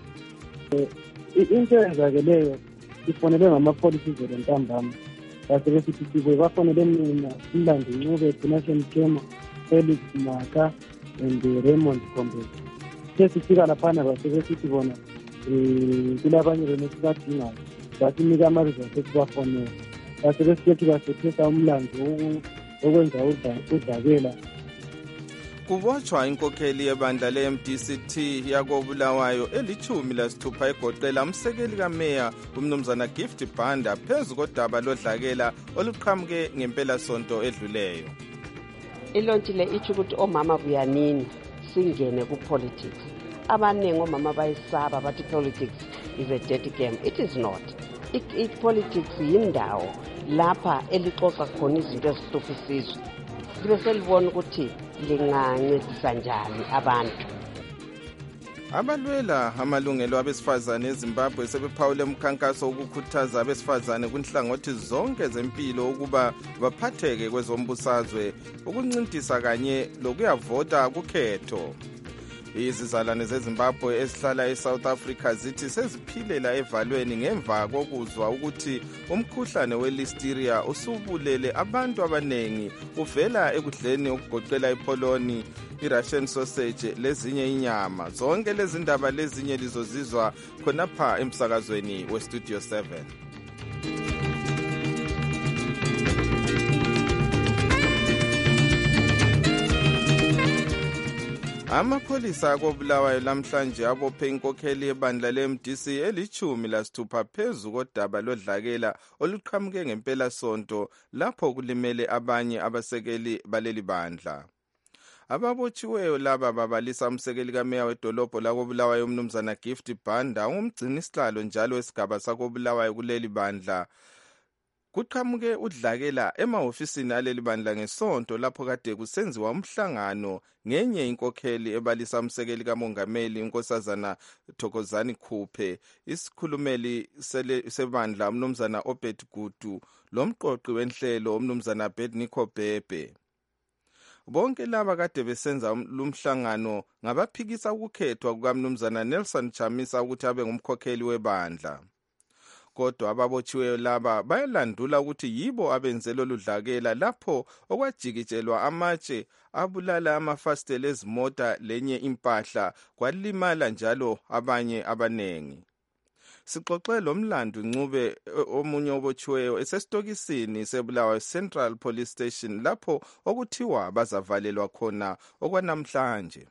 Into eyenzakeleyo ifonele ngamapholisizelo ntambama base sithi sibe bafonele mina Mlando Ncube, Donation Mkema, Felix Maka and Raymond Kombe. Sesifika laphana base sithi bona eh kulabanye bene sibadingayo basinika amarizwa sesibafonela base besithi basethetha umlando okwenza udlakela. Kubotshwa inkokheli yebandla le-M D C T yakobulawayo elithumi lasithupha egoqela umsekeli kameya umnumzana Gift Banda phezu kodaba lodlakela oluqhamuke ngempela sonto edluleyo. Ilonti le ithi ukuthi omama buyanini singene ku-politics. Abaningi omama bayisaba bathi politics is a dirty game. It is not. I-politics yindawo lapha elixoxa khona izinto ezihlufa isizwe. Libe selibona ukuthi lingancedisa njani abantu. Abalwela amalungelo abesifazane eZimbabwe sebephawule umkhankaso wokukhuthaza abesifazane kunhlangothi zonke zempilo ukuba baphatheke kwezombusazwe ukuncintisa kanye lokuyavota kukhetho. Izizalwane zeZimbabwe ezihlala eSouth Africa zithi seziphilela evalweni ngemva kokuzwa ukuthi umkhuhlane welisteria usubulele abantu abanengi uvela ekudleni okugoqela ipoloni, iRussian sausage lezinye inyama. Zonke lezi ndaba lezinye lizozizwa khonapha emsakazweni weStudio seven. Amapholisa akobulawayo lamhlanje abophe inkokheli yebandla le-M D C elithumi lasithupha phezu kodaba lodlakela oluqhamuke ngempela sonto lapho kulimele abanye abasekeli baleli bandla. Ababotshiweyo laba babalisa umsekeli kameya wedolobho lakobulawayo umnumzana Gift Banda ungumgcini sihlalo njalo wesigaba sakobulawayo kuleli bandla. Kuqhamuke udlakela emahofisini aleli bandla ngesonto lapho kade kusenziwa umhlangano ngenye inkokheli ebalisa umsekeli kamongameli unkosazana Thokozani Khuphe, isikhulumeli sebandla umnumzana Obed Gudu, lomqoqi wenhlelo umnumzana Bedniko Bebe. Bonke laba kade besenza lumhlangano ngabaphikisa ukukhethwa kukamnumzana Nelson Chamisa ukuthi abe ngumkhokheli webandla. Kodwa ababotshiweyo laba bayalandula ukuthi yibo abenze loludlakela lapho okwajikitshelwa amatshe abulala amafasitela ezimota lenye impahla kwalimala njalo abanye abanengi. Sixoxe lo Mlando Ncube omunye obotshiweyo esesitokisini sebulawayo Central Police Station lapho okuthiwa bazavalelwa khona okwanamhlanje.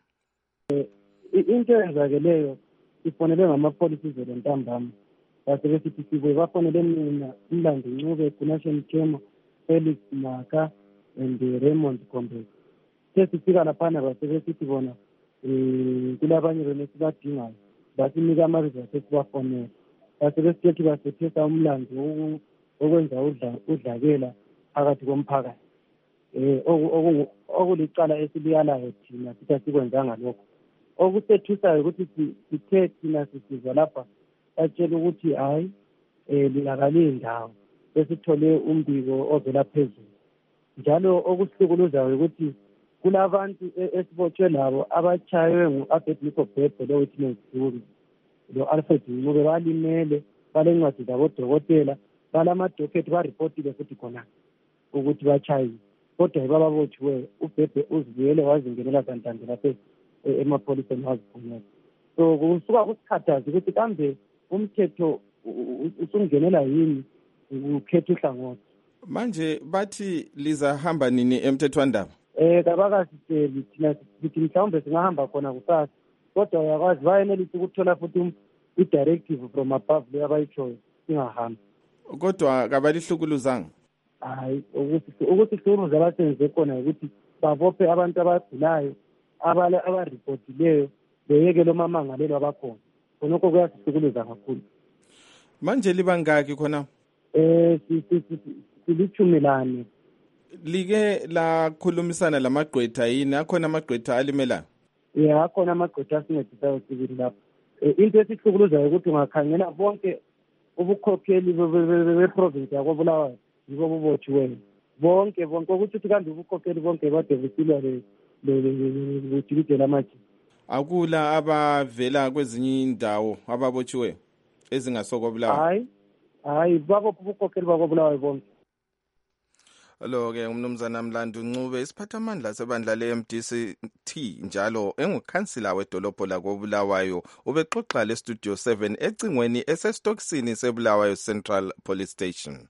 Into eyenzakeleyo ifonele ngamapholisizelo ntambama base besithi sibe bafonele mina Mlando Ncube, Donation Mkema, Felix Maka and Raymond Kombe. Sesifika laphana base besithi bona eh kulabanye bene sibadingayo basinika amarizwa sesibafonela base besithi basethetha umlando okwenza udlakela phakathi komphakathi. Eh okulicala esibiyalayo thina sithi sikwenzanga lokho. Okusethusayo ukuthi sithe thina sisizwa lapha atshela ukuthi hayi eh linakale indawo esithole umbiko ovela phezulu. Njalo okusihlukuluzayo ukuthi kulabantu esibotshwe labo abachaywe ngu-Abednego Bebe lo-Witness Duru lo-Alfred Ncube balimele balencwadi zabodokotela balamadokethi baripotile futhi khona ukuthi bachayiwe. Kodwa yibababotshiweyo uBebe uzibuyele wazingenela kantande lapha emapholiseni waziphumela. So kusuka kusikhathazi ukuthi kambe umthetho usungenela yini ukukhetha uhlangothi. Manje bathi lizahamba nini emthethwandaba? Eh kabakasitsheli thina sithi mhlawumbe singahamba khona kusasa kodwa uyakwazi bayenelisa ukuthola futhi i-directive from above le abayitshoyo singahamba. Kodwa kabalihlukuluzanga? hayi ukuthi ukuthi siruze abasenze khona ukuthi babophe abantu abagulayo abaripotileyo beyeke lo mamangalelo abakhona khonokho kuyasisukuluza kakhulu. Manje libangaki khona? Eh silithumi lane. Like lakhulumisana lamagqwetha yini? Akhona amagqwetha alimelayo? Yeah, akhona amagqwetha asincedisayo sibili lapho. Into esihlukuluzayo ukuthi ungakhangela bonke ubukhokheli beprovince yakobulawayo yibo bubotshiweyo bonke bonke ukuthi uthi kanti ubukhokheli bonke bade busilwa bujikijela amaji. Akula abavela kwezinye indawo ababotshiweyo ezingasokobulawayo? Hayi hayi babo ubukhokheli bakobulawayo bonke. Lo-ke umnumzana Mlandu Ncube isiphathamandla sebandla le-M D C T njalo engukhansila wedolobho lakobulawayo ubexoxa le-Studio seven ecingweni esesitokisini sebulawayo Central Police Station.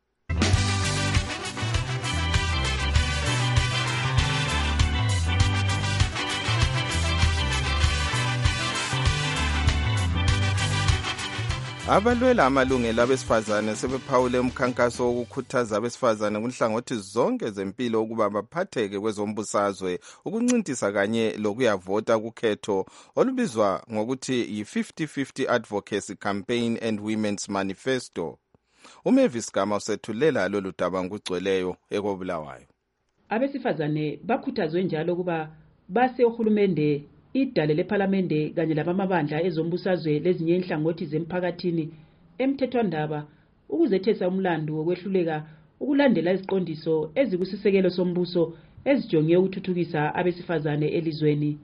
Abalwela amalungelo abesifazane sebephawule umkhankaso wokukhuthaza abesifazane kunhlangothi zonke zempilo ukuba baphatheke kwezombusazwe ukuncintisa kanye lokuyavota kukhetho olubizwa ngokuthi yi-fifty fifty Advocacy Campaign and Women's Manifesto. uMavis Gama usethulela lolu daba ngugcweleyo ekobulawayo. Abesifazane bakhuthazwe njalo ukuba base uhulumende idale lephalamende kanye labamabandla ezombusazwe lezinye inhlangothi zemphakathini emthethwandaba ukuzethesa umlando wokwehluleka ukulandela iziqondiso ezikusisekelo sombuso ezijonge ukuthuthukisa abesifazane elizweni.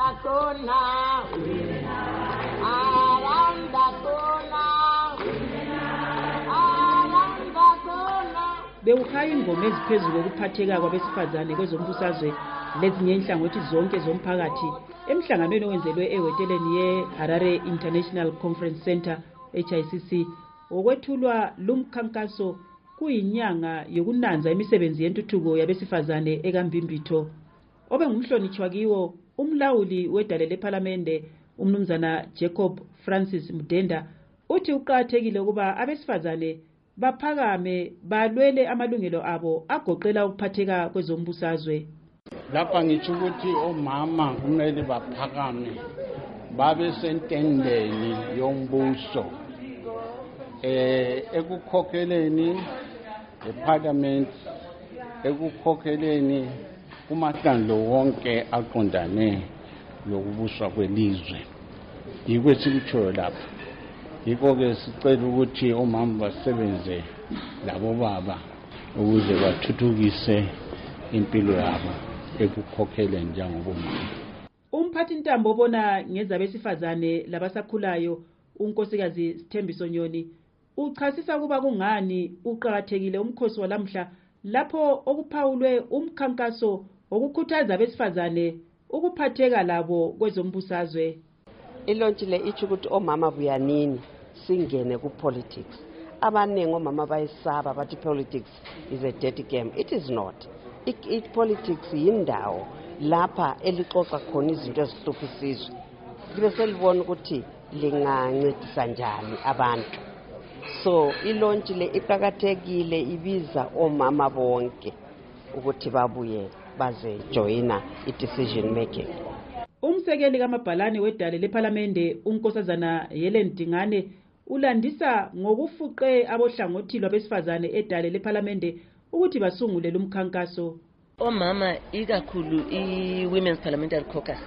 Bewukhaya ingoma eziphezulu kokuphatheka kwabesifazane kwezombusazwe lezinye inhlangothi zonke zomphakathi emhlanganweni owenzelwe ehoteleni ye-Harare International Conference Center H I C C okwethulwa lumkhankaso kuyinyanga yokunanza imisebenzi yentuthuko yabesifazane ekambimbitho. Obe ngumhlonitshwa kiwo umlawuli wedale lephalamende umnumzana Jacob Francis Mdenda uthi uqathekile ukuba abesifazane baphakame balwele amalungelo abo agoqela ukuphatheka kwezombusazwe. Lapha ngitsho ukuthi omama kumele baphakame babe sentendeni yombuso eh ekukhokheleni eParliament ekukhokheleni kumahlandlo wonke aqondane lokubuswa kwelizwe. Yikho sikutsho lapha. Yikho ke sicela ukuthi omama basebenze labo baba ukuze bathuthukise impilo yabo ekukhokhele njengobomama. Umphathi ntambo obona ngezabesifazane labasakhulayo unkosikazi Sithembiso Nyoni uchasisa kuba kungani uqhakathekile umkhosi walamhla lapho okuphawulwe umkhankaso okukhuthaza abesifazane ukuphatheka labo kwezombusazwe. Ilonti le ithi ukuthi omama buyanini singene ku politics. Abaningi omama bayisaba bathi politics is a dirty game. It is not. It, it politics yindawo lapha elixoxa khona izinto ezihlupha isizwe. Libe selibona ukuthi lingancedisa njani abantu. So ilonti le iqhakathekile ibiza omama bonke ukuthi babuye baze joina i-decision making. Umsekeli kamabhalane wedale lephalamende unkosazana Helen Dingane ulandisa ngokufuqe abohlangothi lwabesifazane edale lephalamende ukuthi basungule lumkhankaso. Omama ikakhulu i-Women's Parliamentary Caucus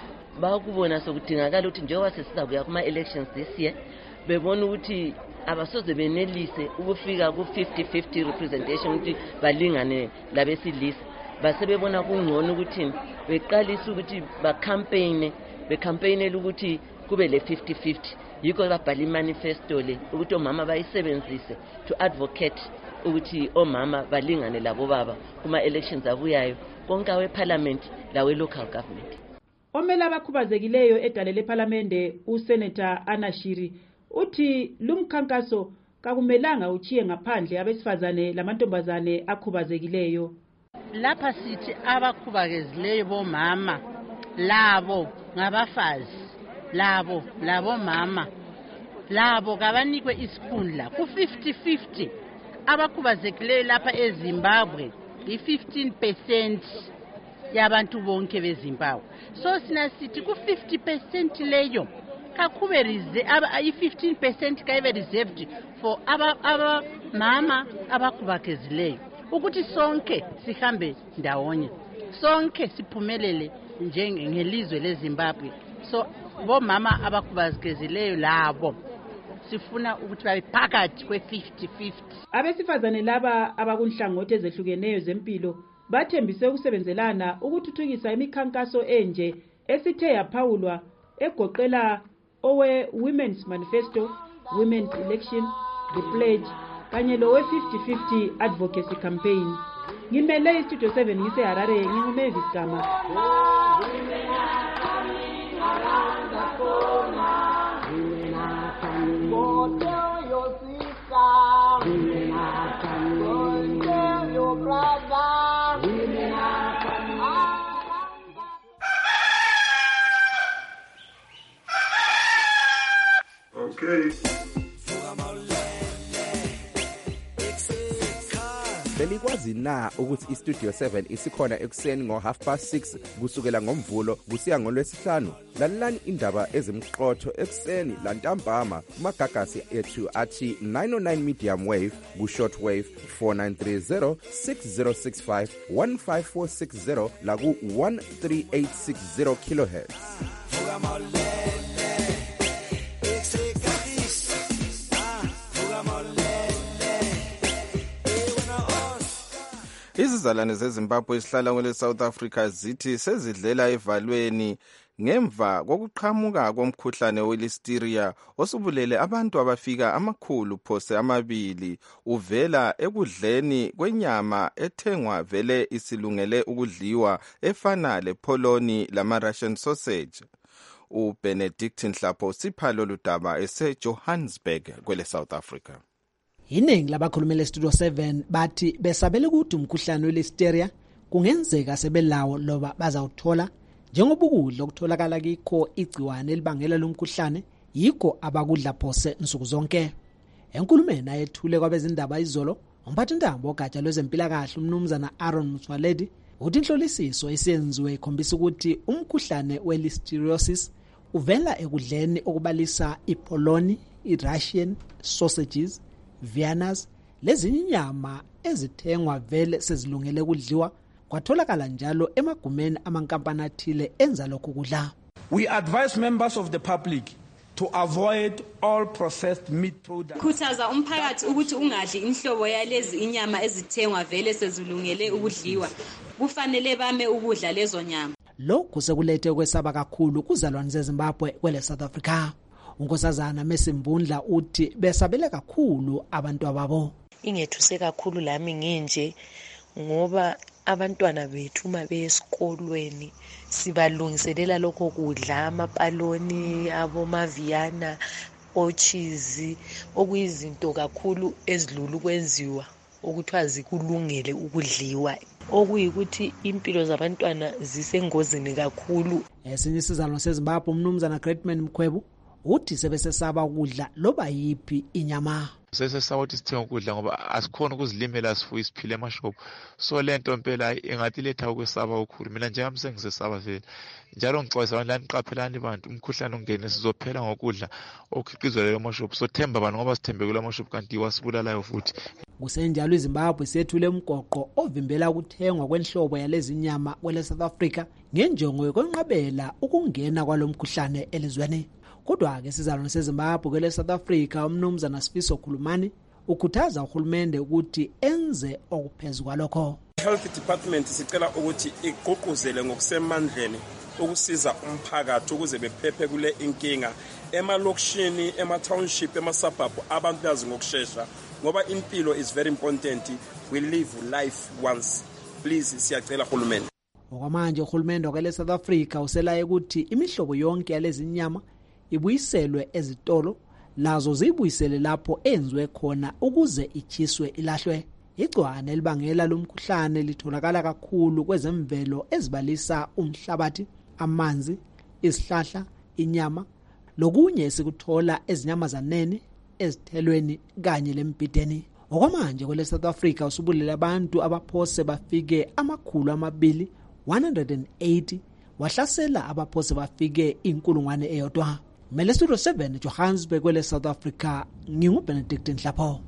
bakubona sokudingakala ukuthi njengoba sesizabuya kuma elections this year bebona ukuthi abasoze benelise ukufika ku fifty fifty representation ukuthi balingane labesilisa. Basebebona kungcono ukuthi beqalisa ukuthi ba campaign be campaign ukuthi kube le fifty fifty. Yikho babhala imanifesto le ukuthi omama bayisebenzise to advocate ukuthi omama balingane labo baba kuma elections abuyayo konke awe parliament lawe local government. Omela abakhubazekileyo edale lephalamende uSenator Anashiri uthi lumkhankaso kakumelanga uchiye ngaphandle abesifazane lamantombazane akhubazekileyo. Lapha sithi abakhubazekileyo bomama labo ngabafazi labo labo mama labo kabanikwe isikhundla ku fifty fifty abakhubazekileyo lapha eZimbabwe i-fifteen percent yabantu bonke beZimbabwe. So sina sithi ku-fifty percent leyo kakube i-fifteen percent kaibe reserved for abamama abakhubazekileyo ukuthi sonke sihambe ndawonye, sonke siphumelele njengelizwe leZimbabwe. So bomama abakhubazekileyo labo sifuna ukuthi babe phakathi kwe-fifty fifty. Abesifazane laba abakunhlangothi ezehlukeneyo zempilo bathembise ukusebenzelana ukuthuthukisa imikhankaso enje esithe yaphawulwa egoqela owe Women's Manifesto, Women's Election, The Pledge kanye lowe fifty fifty Advocacy Campaign. Ngimele iStudio seven ngise Harare, nginguMavis Gama. Okay. Belikwazi na ukuthi iStudio seven isikhona ekuseni ngo half past six kusukela ngomvulo kusiya ngolwesihlanu? Lalelani indaba ezimqotho ekuseni lantambama kumagagasi ethu athi nine oh nine medium wave ku short wave four nine three zero six zero six five one five four six zero la ku one three eight six zero kilohertz. Izizalwane zeZimbabwe esihlala kwele South Africa zithi sezidlela evalweni ngemva kokuqhamuka komkhuhlane we-Listeria osubulele abantu abafika amakhulu phose amabili uvela ekudleni kwenyama ethengwa vele isilungele ukudliwa efana lepoloni lama-Russian sausage. uBenedict Nhlapho siphalo ludaba ese-Johannesburg kwele South Africa. Iningi labakhulumela eStudio seven bathi besabele ukuthi umkhuhlane we-Listeria kungenzeka sebelawo loba bazawuthola njengoba ukudla okutholakala kikho igciwane elibangela lomkhuhlane yikho abakudla phose nsuku zonke. Enkulumeni ayethule kwabezindaba izolo, umphathintambo ogatsha lwezempilakahle umnumzana Aaron Motsoaledi uthi inhlolisiso esiyenziwe ikhombisa ukuthi umkhuhlane we-Listeriosis uvela ekudleni okubalisa ipoloni, i-Russian sausages, Viennas, lezinye inyama ezithengwa vele sezilungele ukudliwa kwatholakala njalo emagumeni amankampani athile enza lokhu kudla. We advise members of the public to avoid all processed meat products. Khuthaza umphakathi ukuthi ungadli inhlobo yalezi inyama ezithengwa vele sezilungele ukudliwa. Kufanele bame ukudla lezo nyama. Lokhu sekulethe ukwesaba kakhulu kuzalwane zeZimbabwe kwele South Africa. Unkosazana Mesimbundla uthi besabele kakhulu abantu ababo. Ingethuse kakhulu lami nginje ngoba abantwana bethu uma besikolweni sibalungiselela lokho kudla amapaloni abomaviana ochizi okuyizinto kakhulu ezilulu kwenziwa ukuthiwa zikulungele ukudliwa okuyikuthi impilo zabantwana zisengozini kakhulu. Esinye isizalwane seZimbabwe umnumzana Greatman Mkhwebu uthi sebesesaba ukudla loba yipi inyama. Sesesaba ukuthi sithenga ukudla ngoba asikhona ukuzilimela sifuye isiphile emashop. So lento impela engathi letha ukwesaba okukhulu. Mina nje ngami sengisesaba vele. Njalo ngixwayisa abantu lani qaphelani abantu umkhuhlane ungene sizophela ngokudla okhiqizwa leyo mashop. So themba abantu ngoba sithembe kula mashop kanti wasibulalayo futhi. Kusenjalo iZimbabwe sethule umgoqo ovimbela ukuthengwa kwenhlobo yalezi nyama kwele South Africa ngenjongo yokwenqabela ukungena kwalomkhuhlane elizweni. Kodwa ke sizalwane seZimbabwe kwele South Africa umnumzana Sifiso Khulumani ukhuthaza uhulumende ukuthi enze okuphezulu kwalokho. Health Department sicela ukuthi iqoqozele ngokusemandleni ukusiza umphakathi ukuze bephephe kule inkinga emalokishini, ema-township, ema-suburb abantu bazi ngokushesha ngoba impilo is very important. We live life once. Please siyacela uhulumende. Okwamanje uhulumende kwele South Africa uselaye ukuthi imihlobo yonke yalezi nyama ibuyiselwe ezitolo lazo zibuyisele lapho enziwe khona ukuze ichiswe ilahlwe. Igciwane elibangela lomkhuhlane litholakala kakhulu kwezemvelo ezibalisa umhlabathi, amanzi, isihlahla, inyama lokunye sikuthola ezinyamazaneni, ezithelweni kanye lembideni. okwamanje kwele South Africa usubulele abantu abaphose bafike amakhulu amabili one hundred eighty wahlasela abaphose bafike inkulungwane eyodwa. Mele Studio seven Johannesburg kwele South Africa, ngingu Benedict Nhlapho.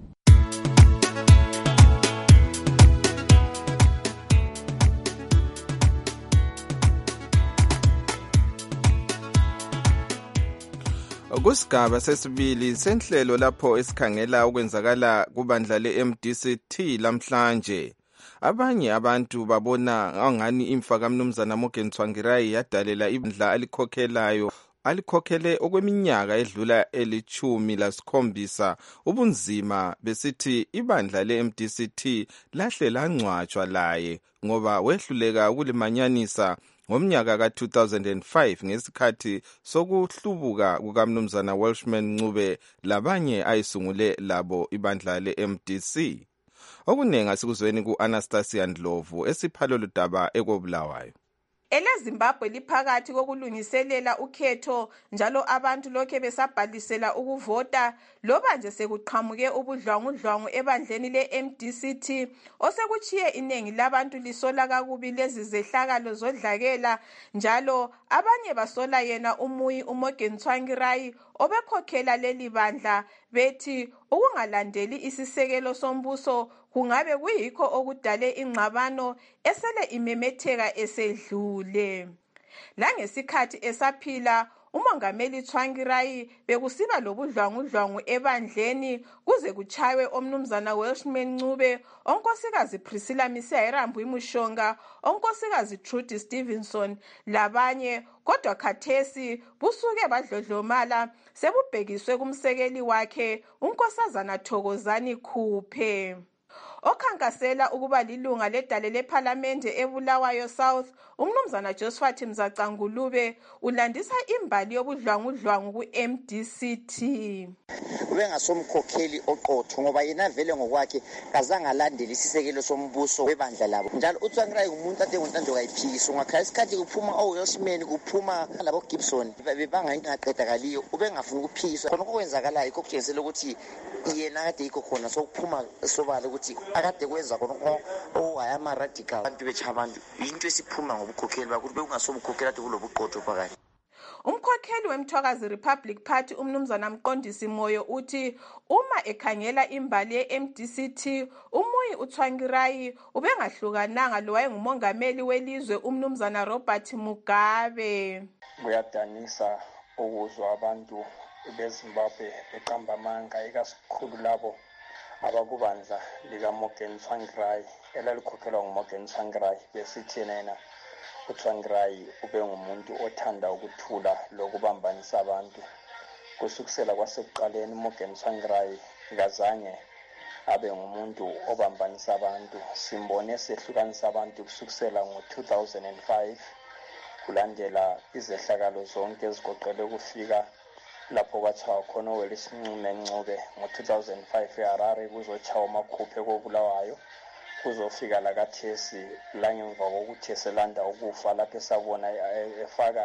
Kusigaba sesibili senhlelo lapho esikhangela ukwenzakala kubandla le-M D C T lamhlanje. Abanye abantu babona angani imfa kaMnumzana Morgan Tsvangirai yadalela ibandla alikhokhelayo alikhokhele okweminyaka edlula elichumi lasikhombisa ubunzima, besithi ibandla le-M D C T lahle langcwatshwa laye ngoba wehluleka ukulimanyanisa ngomnyaka ka two thousand five ngesikhathi sokuhlubuka kukaMnumzana Welshman Ncube labanye ayisungule labo ibandla le-M D C. Okunenga sikuzweni ku-Anastasia Ndlovu esiphalo ludaba ekobulawayo. EleZimbabwe liphakathi kokulungiselela ukhetho njalo abantu lokhe besabhalisela ukuvota loba nje sekuqhamuke ubudlwangudlwangu ebandleni le-M D C T osekuchiye inengi labantu lisola kakubi lezi zehlakalo zodlakela, njalo abanye basola yena umuyi uMorgan Tsvangirai obekhokhela leli bandla, bethi ukungalandeli isisekelo sombuso kungabe kuyikho okudale ingxabano esele imemetheka esedlule. Langesikhathi esaphila uMongameli Tsvangirai bekusiba lobudlwangudlwangu ebandleni kuze kuchaywe omnumzana Welshman Ncube, onkosikazi Priscilla Misihayirambu Mushonga, onkosikazi Trudy Stevenson labanye, kodwa khathesi busuke badlodlomala sebubhekiswe kumsekeli wakhe unkosazana Thokozani Khuphe. Okhankasela ukuba lilunga ledale lephalamende eBulawayo South, umnumzana Josephat Mzacangulube ulandisa imbali yobudlwangudlwangu ku-M D C T. Ubengasomkhokheli oqotho ngoba yena vele ngokwakhe kazange alandele isisekelo sombuso webandla labo. Njalo uTsvangirai umuntu ade ngontanjo kayiphikiswa ngakhala isikhathi kuphuma oWelshman kuphuma labo Gibson bebanga ingaqedakaliyo ubengafuna ukuphikiswa. Khona okwenzakalayo kokutshengisela ukuthi yena kade ikho khona sokuphuma sobala ukuthi akade kwenza khona owayama radical abantu bechabantu into esiphuma ngobukhokheli bakuthi bekungasobukhokheli ade kulobuqotho phakathi. Umkhokheli weMthwakazi Republic Party umnumzana Mqondisi Moyo uthi uma ekhangela imbali ye-M D C T umuyi uTsvangirai ubengahlukananga lo wayengumongameli welizwe umnumzana Robert Mugabe. Kuyadanisa ukuzwa abantu beZimbabwe beqamba amanga ikasikhulu labo abakubandla likaMorgan Tsvangirai elalikhokhelwa nguMorgan Tsvangirai, besithi yena uTsvangirai ube ngumuntu othanda ukuthula lokubambanisa abantu. Kusukisela kwasekuqaleni uMorgan Tsvangirai ngazange abe ngumuntu obambanisa abantu. Simbone sehlukanisa abantu kusukisela ngo two thousand five kulandela izehlakalo zonke ezigoqele ukufika lapho kwathiwa khona uWelshman Ncube ngo two thousand five eHarare kuzochawa amakhuphe kobulawayo, kuzofika lakathesi langemva kokuthi eselanda ukufa lapho esabona efaka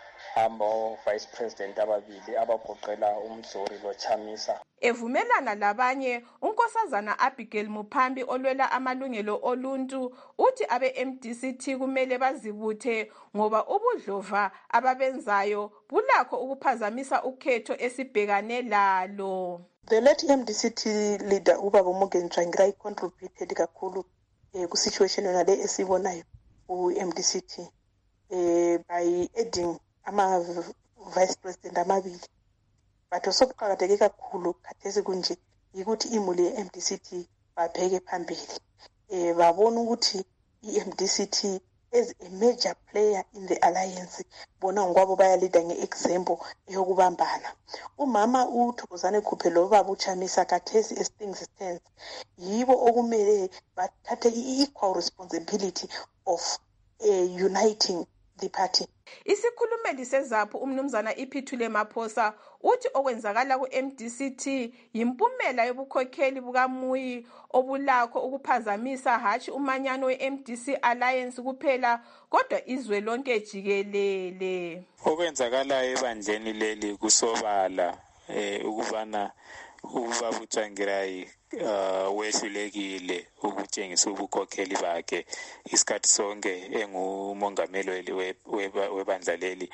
amba vice president ababili abagoqela uMzori loChamisa. Evumelana labanye, unkosazana Abigail Muphambi olwela amalungelo oluntu uthi abe-M D C T kumele bazibuthe ngoba ubudlova ababenzayo bulakho ukuphazamisa ukhetho esibhekane lalo. The late M D C T leader ubaba Morgan Tsvangirai contributed kakhulu eh, ku situation yona le esibonayo ku-M D C T eh, by adding ama vice president amabili. But osokuqakatheke kakhulu khathesi kunje yikuthi imuli ye-M D C T babheke phambili eh babona ukuthi i-M D C T as a major player in the alliance bona ngokwabo bayalida nge-example eyokubambana. Umama uThokozani Khuphe lo baba uChamisa khathesi as things stands yibo okumele bathathe i-equal responsibility of uh, uniting the party. Isikhulumeli seZaphu umnumzana Iphithule Maphosa uthi okwenzakala ku-M D C T yimpumela yobukhokheli bukaMuyi obulakho ukuphazamisa hashi umanyano we-M D C Alliance kuphela kodwa izwe lonke jikelele. Okwenzakala ebandleni leli kusobala eh ukubana ubaba uTsvangirai uh, wehlulekile ukutshengisa ubukhokheli bakhe isikhathi sonke engumongameli webandla leli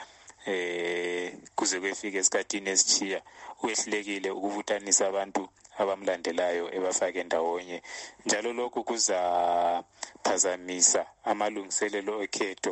eh kuze kwefike esikhathini esitshiya wehlulekile ukubuthanisa abantu abamlandelayo ebafake ndawonye njalo lokhu kuza phazamisa amalungiselelo ekhetho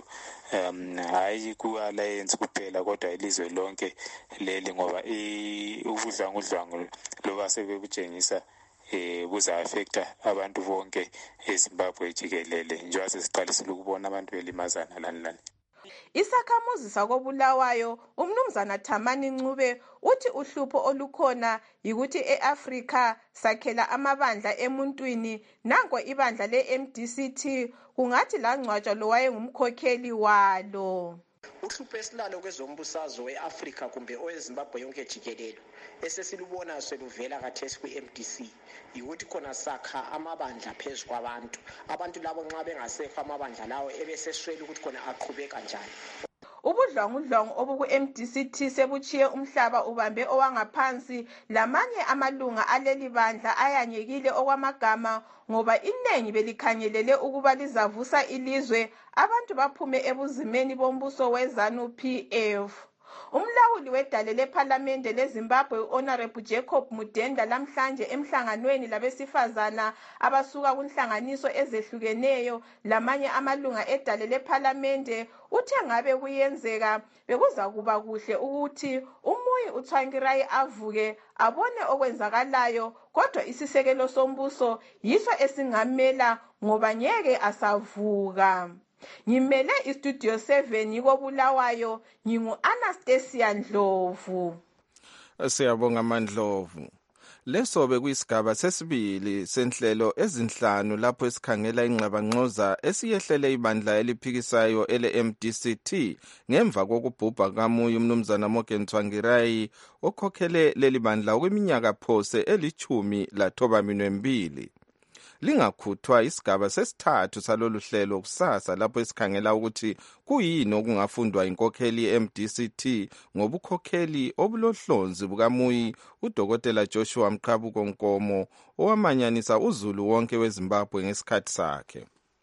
um hayi ku-alliance kuphela kodwa ilizwe lonke leli ngoba ubudlwangudlwangu loba sebebutshengisa eh buza affecta abantu bonke eZimbabwe jikelele njengoba sesiqalisile ukubona abantu belimazana lani lani. Isakhamuzi sakobulawayo umnumzana Thamani Ncube uthi uhlupho olukhona yikuthi eAfrika sakhela amabandla emuntwini nanko ibandla le-M D C T kungathi langcwatshwa lo wayengumkhokheli walo. Uhlupho esilalo kwezombusazwe weAfrika kumbe oweZimbabwe yonke jikelelo esesilubona seluvela khathesi kwi-M D C yikuthi khona sakha amabandla phezu kwabantu abantu labo nxa bengasekho amabandla lawo ebeseswela ukuthi khona aqhubeka njani. Ubudlwangudlwangu obuku-M D C T sebuchiye umhlaba ubambe owangaphansi lamanye amalunga aleli bandla ayanyekile okwamagama ngoba inengi belikhangelele ukuba lizavusa ilizwe abantu baphume ebuzimeni bombuso weZANU P F. Umlawuli wedale lePhalamende leZimbabwe uHonorable Jacob Mudenda lamhlanje emhlanganweni labesifazana abasuka kunhlanganiso ezehlukeneyo lamanye amalunga edale lePhalamende uthe ngabe kuyenzeka bekuza kuba kuhle ukuthi uMuyi uTsvangirai avuke abone okwenzakalayo kodwa isisekelo sombuso yiso esingamela ngoba ngeke asavuka. Ngimele iStudio seven yikobulawayo ngingu-Anastasia Ndlovu. Siyabonga Mandlovu. Leso bekuyisigaba sesibili senhlelo ezinhlanu lapho esikhangela ingxabangxoza esiyehlele ibandla eliphikisayo ele-M D C T ngemva kokubhubha kaMuyi umnumzana Morgan Tsvangirai okhokhele leli bandla okweminyaka phose elichumi lathoba minwembili. Lingakhuthwa isigaba sesithathu salolu hlelo kusasa lapho esikhangela ukuthi kuyini okungafundwa inkokheli ye-M D C T ngobukhokheli obulohlonzi bukaMuyi uDokotela Joshua Mqhabuko Nkomo owamanyanisa uzulu wonke weZimbabwe ngesikhathi sakhe.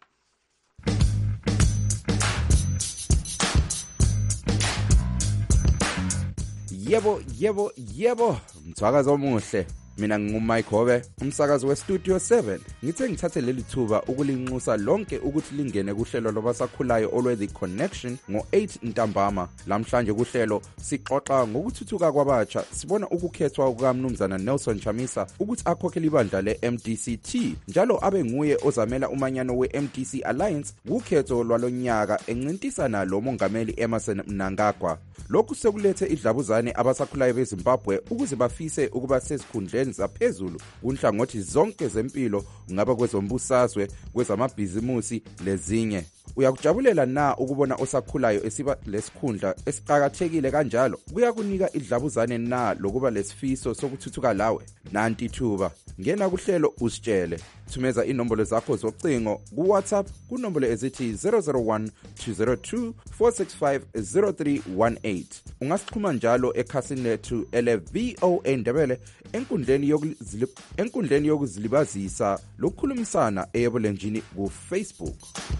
Yebo yebo yebo mthwakazi omuhle. Mina ngingumike Hobe umsakazi weStudio seven ngithe ngithathe leli thuba ukulinxusa lonke ukuthi lingene kuhlelo lobasakhulayo olwe The Connection ngo eight ntambama. Lamhlanje kuhlelo sixoxa ngokuthuthuka kwabatsha sibona ukukhethwa kukaMnumzana Nelson Chamisa ukuthi akhokhele ibandla le-M D C T njalo abe nguye ozamela umanyano we-M D C Alliance kukhetho lwalonyaka encintisana lo mongameli Emmerson Mnangagwa. Lokhu sekulethe idlabuzane abasakhulayo beZimbabwe ukuze bafise ukuba sesikhundleni zaphezulu kunhlangothi zonke zempilo ngaba kwezombusazwe kwezamabhizimusi lezinye. Uyakujabulela na ukubona osakhulayo esiba lesikhundla esiqhakathekile kanjalo? Kuyakunika idlabuzane na lokuba lesifiso sokuthuthuka lawe? Nanti thuba ngena kuhlelo usitshele. Thumeza inombolo zakho zocingo ku WhatsApp kunombolo ezithi zero zero one two zero two four six five zero three one eight. Ungasixhuma njalo ekhasini lethu ele V O A Ndebele enkundleni yokuzilib enkundleni yokuzilibazisa lokukhulumisana eyebulenjini ku Facebook.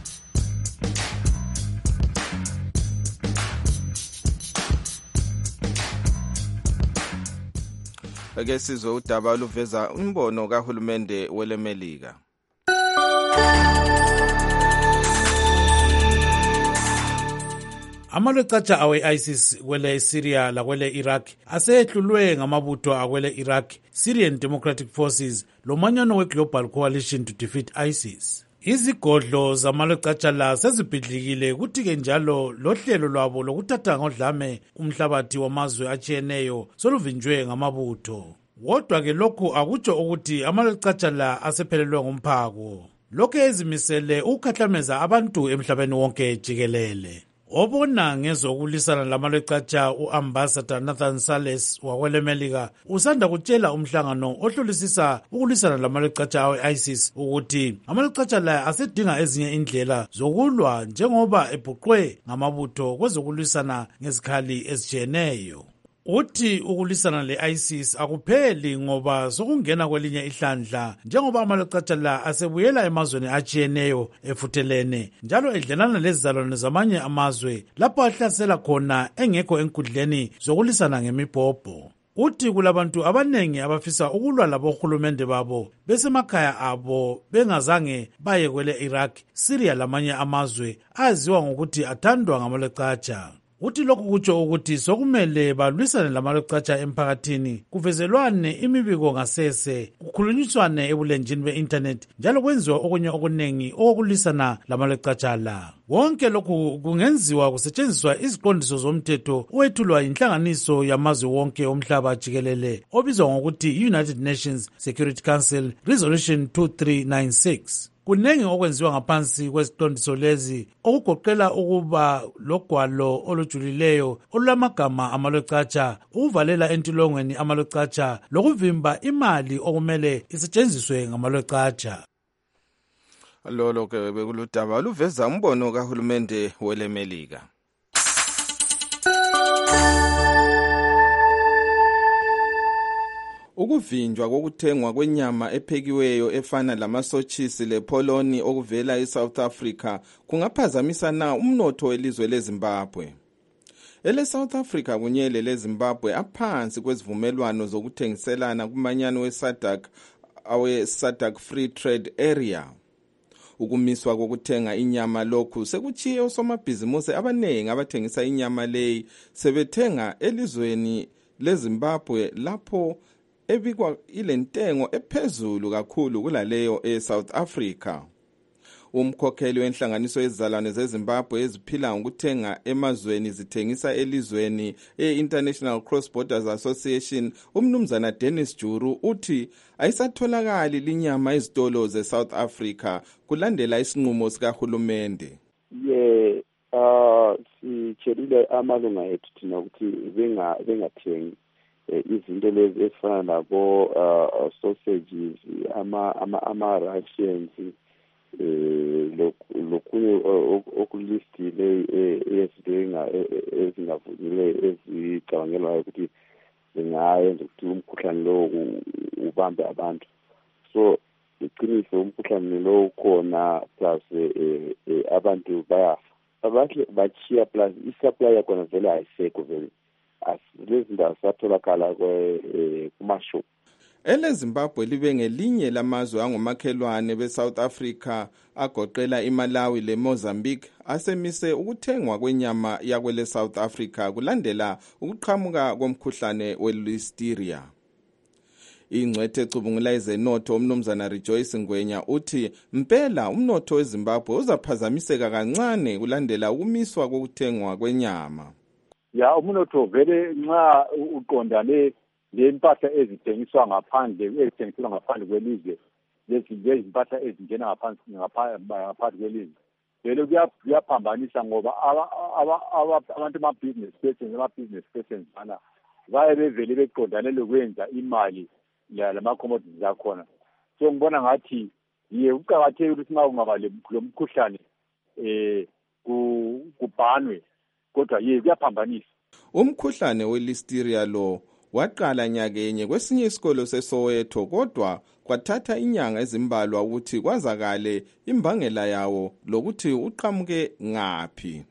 Ake sizwe udaba oluveza umbono kahulumende welemelika. Amalwecatsha awe ISIS kwele Syria lakwele Iraq asehlulwe ngamabutho akwele Iraq Syrian Democratic Forces lomanyano we-Global Coalition to Defeat ISIS. Izigodlo zamalwecatsha la sezibhidlikile kuthi-ke njalo lohlelo lwabo lokuthatha ngodlame umhlabathi wamazwe atshiyeneyo soluvinjwe ngamabutho. Kodwa-ke lokhu akutsho ukuthi amalwecatsha la asephelelwe ngumphako. Lokhu ezimisele ukukhahlameza abantu emhlabeni wonke jikelele. Obona ngezokulisana lamalwecatsha uAmbassador Nathan Sales wakwelemelika usanda kutshela umhlangano ohlolisisa ukulisana lamalwecatsha awe-ISIS ukuthi amalwecatsha la asedinga ezinye indlela zokulwa njengoba ebhuqwe ngamabutho kwezokulisana ngezikhali ezitshiyeneyo. uthi ukulwisana le-ISIS akupheli ngoba sokungena kwelinye ihlandla njengoba amaleqatha la asebuyela emazweni atshiyeneyo efuthelene njalo edlelana lezizalwane zamanye amazwe lapho ahlasela khona engekho enkundleni zokulwisana ngemibhobho. Uthi kulabantu abanengi abafisa ukulwa labohulumende babo besemakhaya abo bengazange baye kwele Iraq, Syria lamanye amazwe aziwa ngokuthi athandwa ngamaleqatha. Uthi lokhu kutsho ukuthi sokumele balwisane lamaleqatha emphakathini, kuvezelwane imibiko ngasese, kukhulunyiswane ebulenjini be-internet njalo kwenziwa okunye okuningi okulwisana lamaleqatha la. Wonke lokhu kungenziwa kusetshenziswa iziqondiso zomthetho owethulwa inhlanganiso yamazwe wonke omhlaba jikelele obizwa ngokuthi United Nations Security Council Resolution two three nine six. Kunengi okwenziwa ngaphansi kweziqondiso lezi okugoqela ukuba logwalo olujulileyo olulamagama amaleqatha, ukuvalela entolongweni amaleqatha lokuvimba imali okumele isetshenziswe ngamaleqatha. Lolo ke bekuludaba luveza umbono kahulumende welemelika. Ukuvinjwa kokuthengwa kwenyama ephekiweyo efana lamasochisi lepoloni okuvela eSouth Africa kungaphazamisa na umnotho welizwe leZimbabwe. Ele South Africa kunyele leZimbabwe aphansi kwezivumelwano zokuthengiselana kumanyano weSADC awe SADC Free Trade Area. Ukumiswa kokuthenga inyama lokhu sekuchiye osomabhizimusi abanengi abathengisa inyama leyi sebethenga elizweni leZimbabwe lapho ebikwa ilentengo ephezulu kakhulu kulaleyo eSouth Africa. Umkhokheli wenhlanganiso yezizalwane zeZimbabwe eziphila ngokuthenga emazweni zithengisa elizweni e-International Cross Borders Association umnumzana Dennis Juru uthi ayisatholakali linyama ezitolo zeSouth Africa kulandela isinqumo sikahulumende. Ye uh sitshelile amalunga ethu thina ukuthi benga bengathengi izinto lezi ezifana nabo sausages ama ama ama Russians eh lokunye okulistile ezidenga ezingavunile ezicabangelwayo ukuthi zingayenza ukuthi umkhuhlane lo ubambe abantu. So iqiniso umkhuhlane lo ukhona plus abantu bayafa. Abantu bachiya plus isupply yakona vele ayisekho vele. Lezindawo satholakala kumasho. Ele Zimbabwe libe ngelinye lamazwe angomakhelwane beSouth Africa agoqela iMalawi leMozambique asemise ukuthengwa kwenyama yakwele South Africa kulandela ukuqhamuka komkhuhlane weListeria. Ingcwethe ecubungula ezenotho umnumzana Rejoice Ngwenya uthi mpela umnotho weZimbabwe uzaphazamiseka kancane kulandela ukumiswa kokuthengwa kwenyama. Ya umnotho vele nxa uqondane lempahla ezithengiswa ngaphandle ezithengiswa ngaphandle kwelizwe lezi lezimpahla ezingena ngaphansi ngaphandle kwelizwe vele kuyaphambanisa ngoba abantu ama business persons ama business persons bana baye bevele beqondane lokwenza imali lama commodities akhona. So ngibona ngathi ye uqhakathekile ukuthi nxa kungaba lomkhuhlane eh kubhanwe kodwa ye kuyaphambanisa. Umkhuhlane weListeria lo waqala nyakenye kwesinye isikolo seSoweto kodwa kwathatha inyanga ezimbalwa ukuthi kwazakale imbangela yawo lokuthi uqhamuke ngaphi.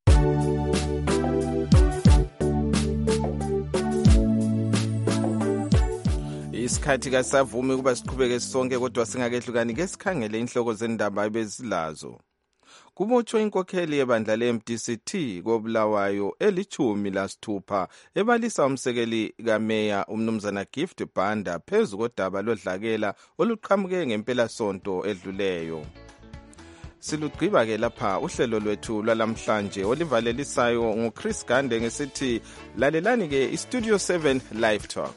Isikhathi kasavumi kuba siqhubeke sonke kodwa singakehlukani ke sikhangele inhloko zendaba ebezilazo. Kubotshwe inkokheli yebandla le-M D C T koBulawayo elichumi lasithupha ebalisa umsekeli kameya umnumzana Gift Banda phezu kodaba lodlakela oluqhamuke ngempela sonto edluleyo. Silugqiba ke lapha uhlelo lwethu lwalamhlanje olivalelisayo nguChris Gande ngesithi lalelani ke iStudio seven Live Talk.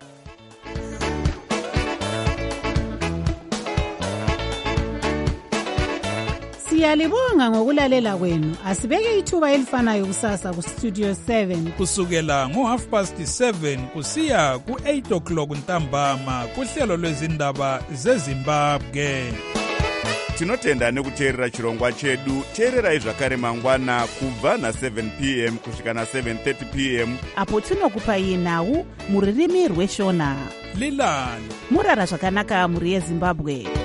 Siyalibonga ngokulalela kwenu. Asibeke ithuba elifanayo kusasa ku Studio seven kusukela ngo half past seven kusiya ku eight o'clock ntambama kuhlelo lwezindaba zeZimbabwe. tinotenda nekuteerera chirongwa chedu. teererai zvakare mangwana kubva na-seven p m kusvika na-seven thirty p m apo tinokupai nhau muririmi rweshona. lilani murara zvakanaka mhuri yezimbabwe.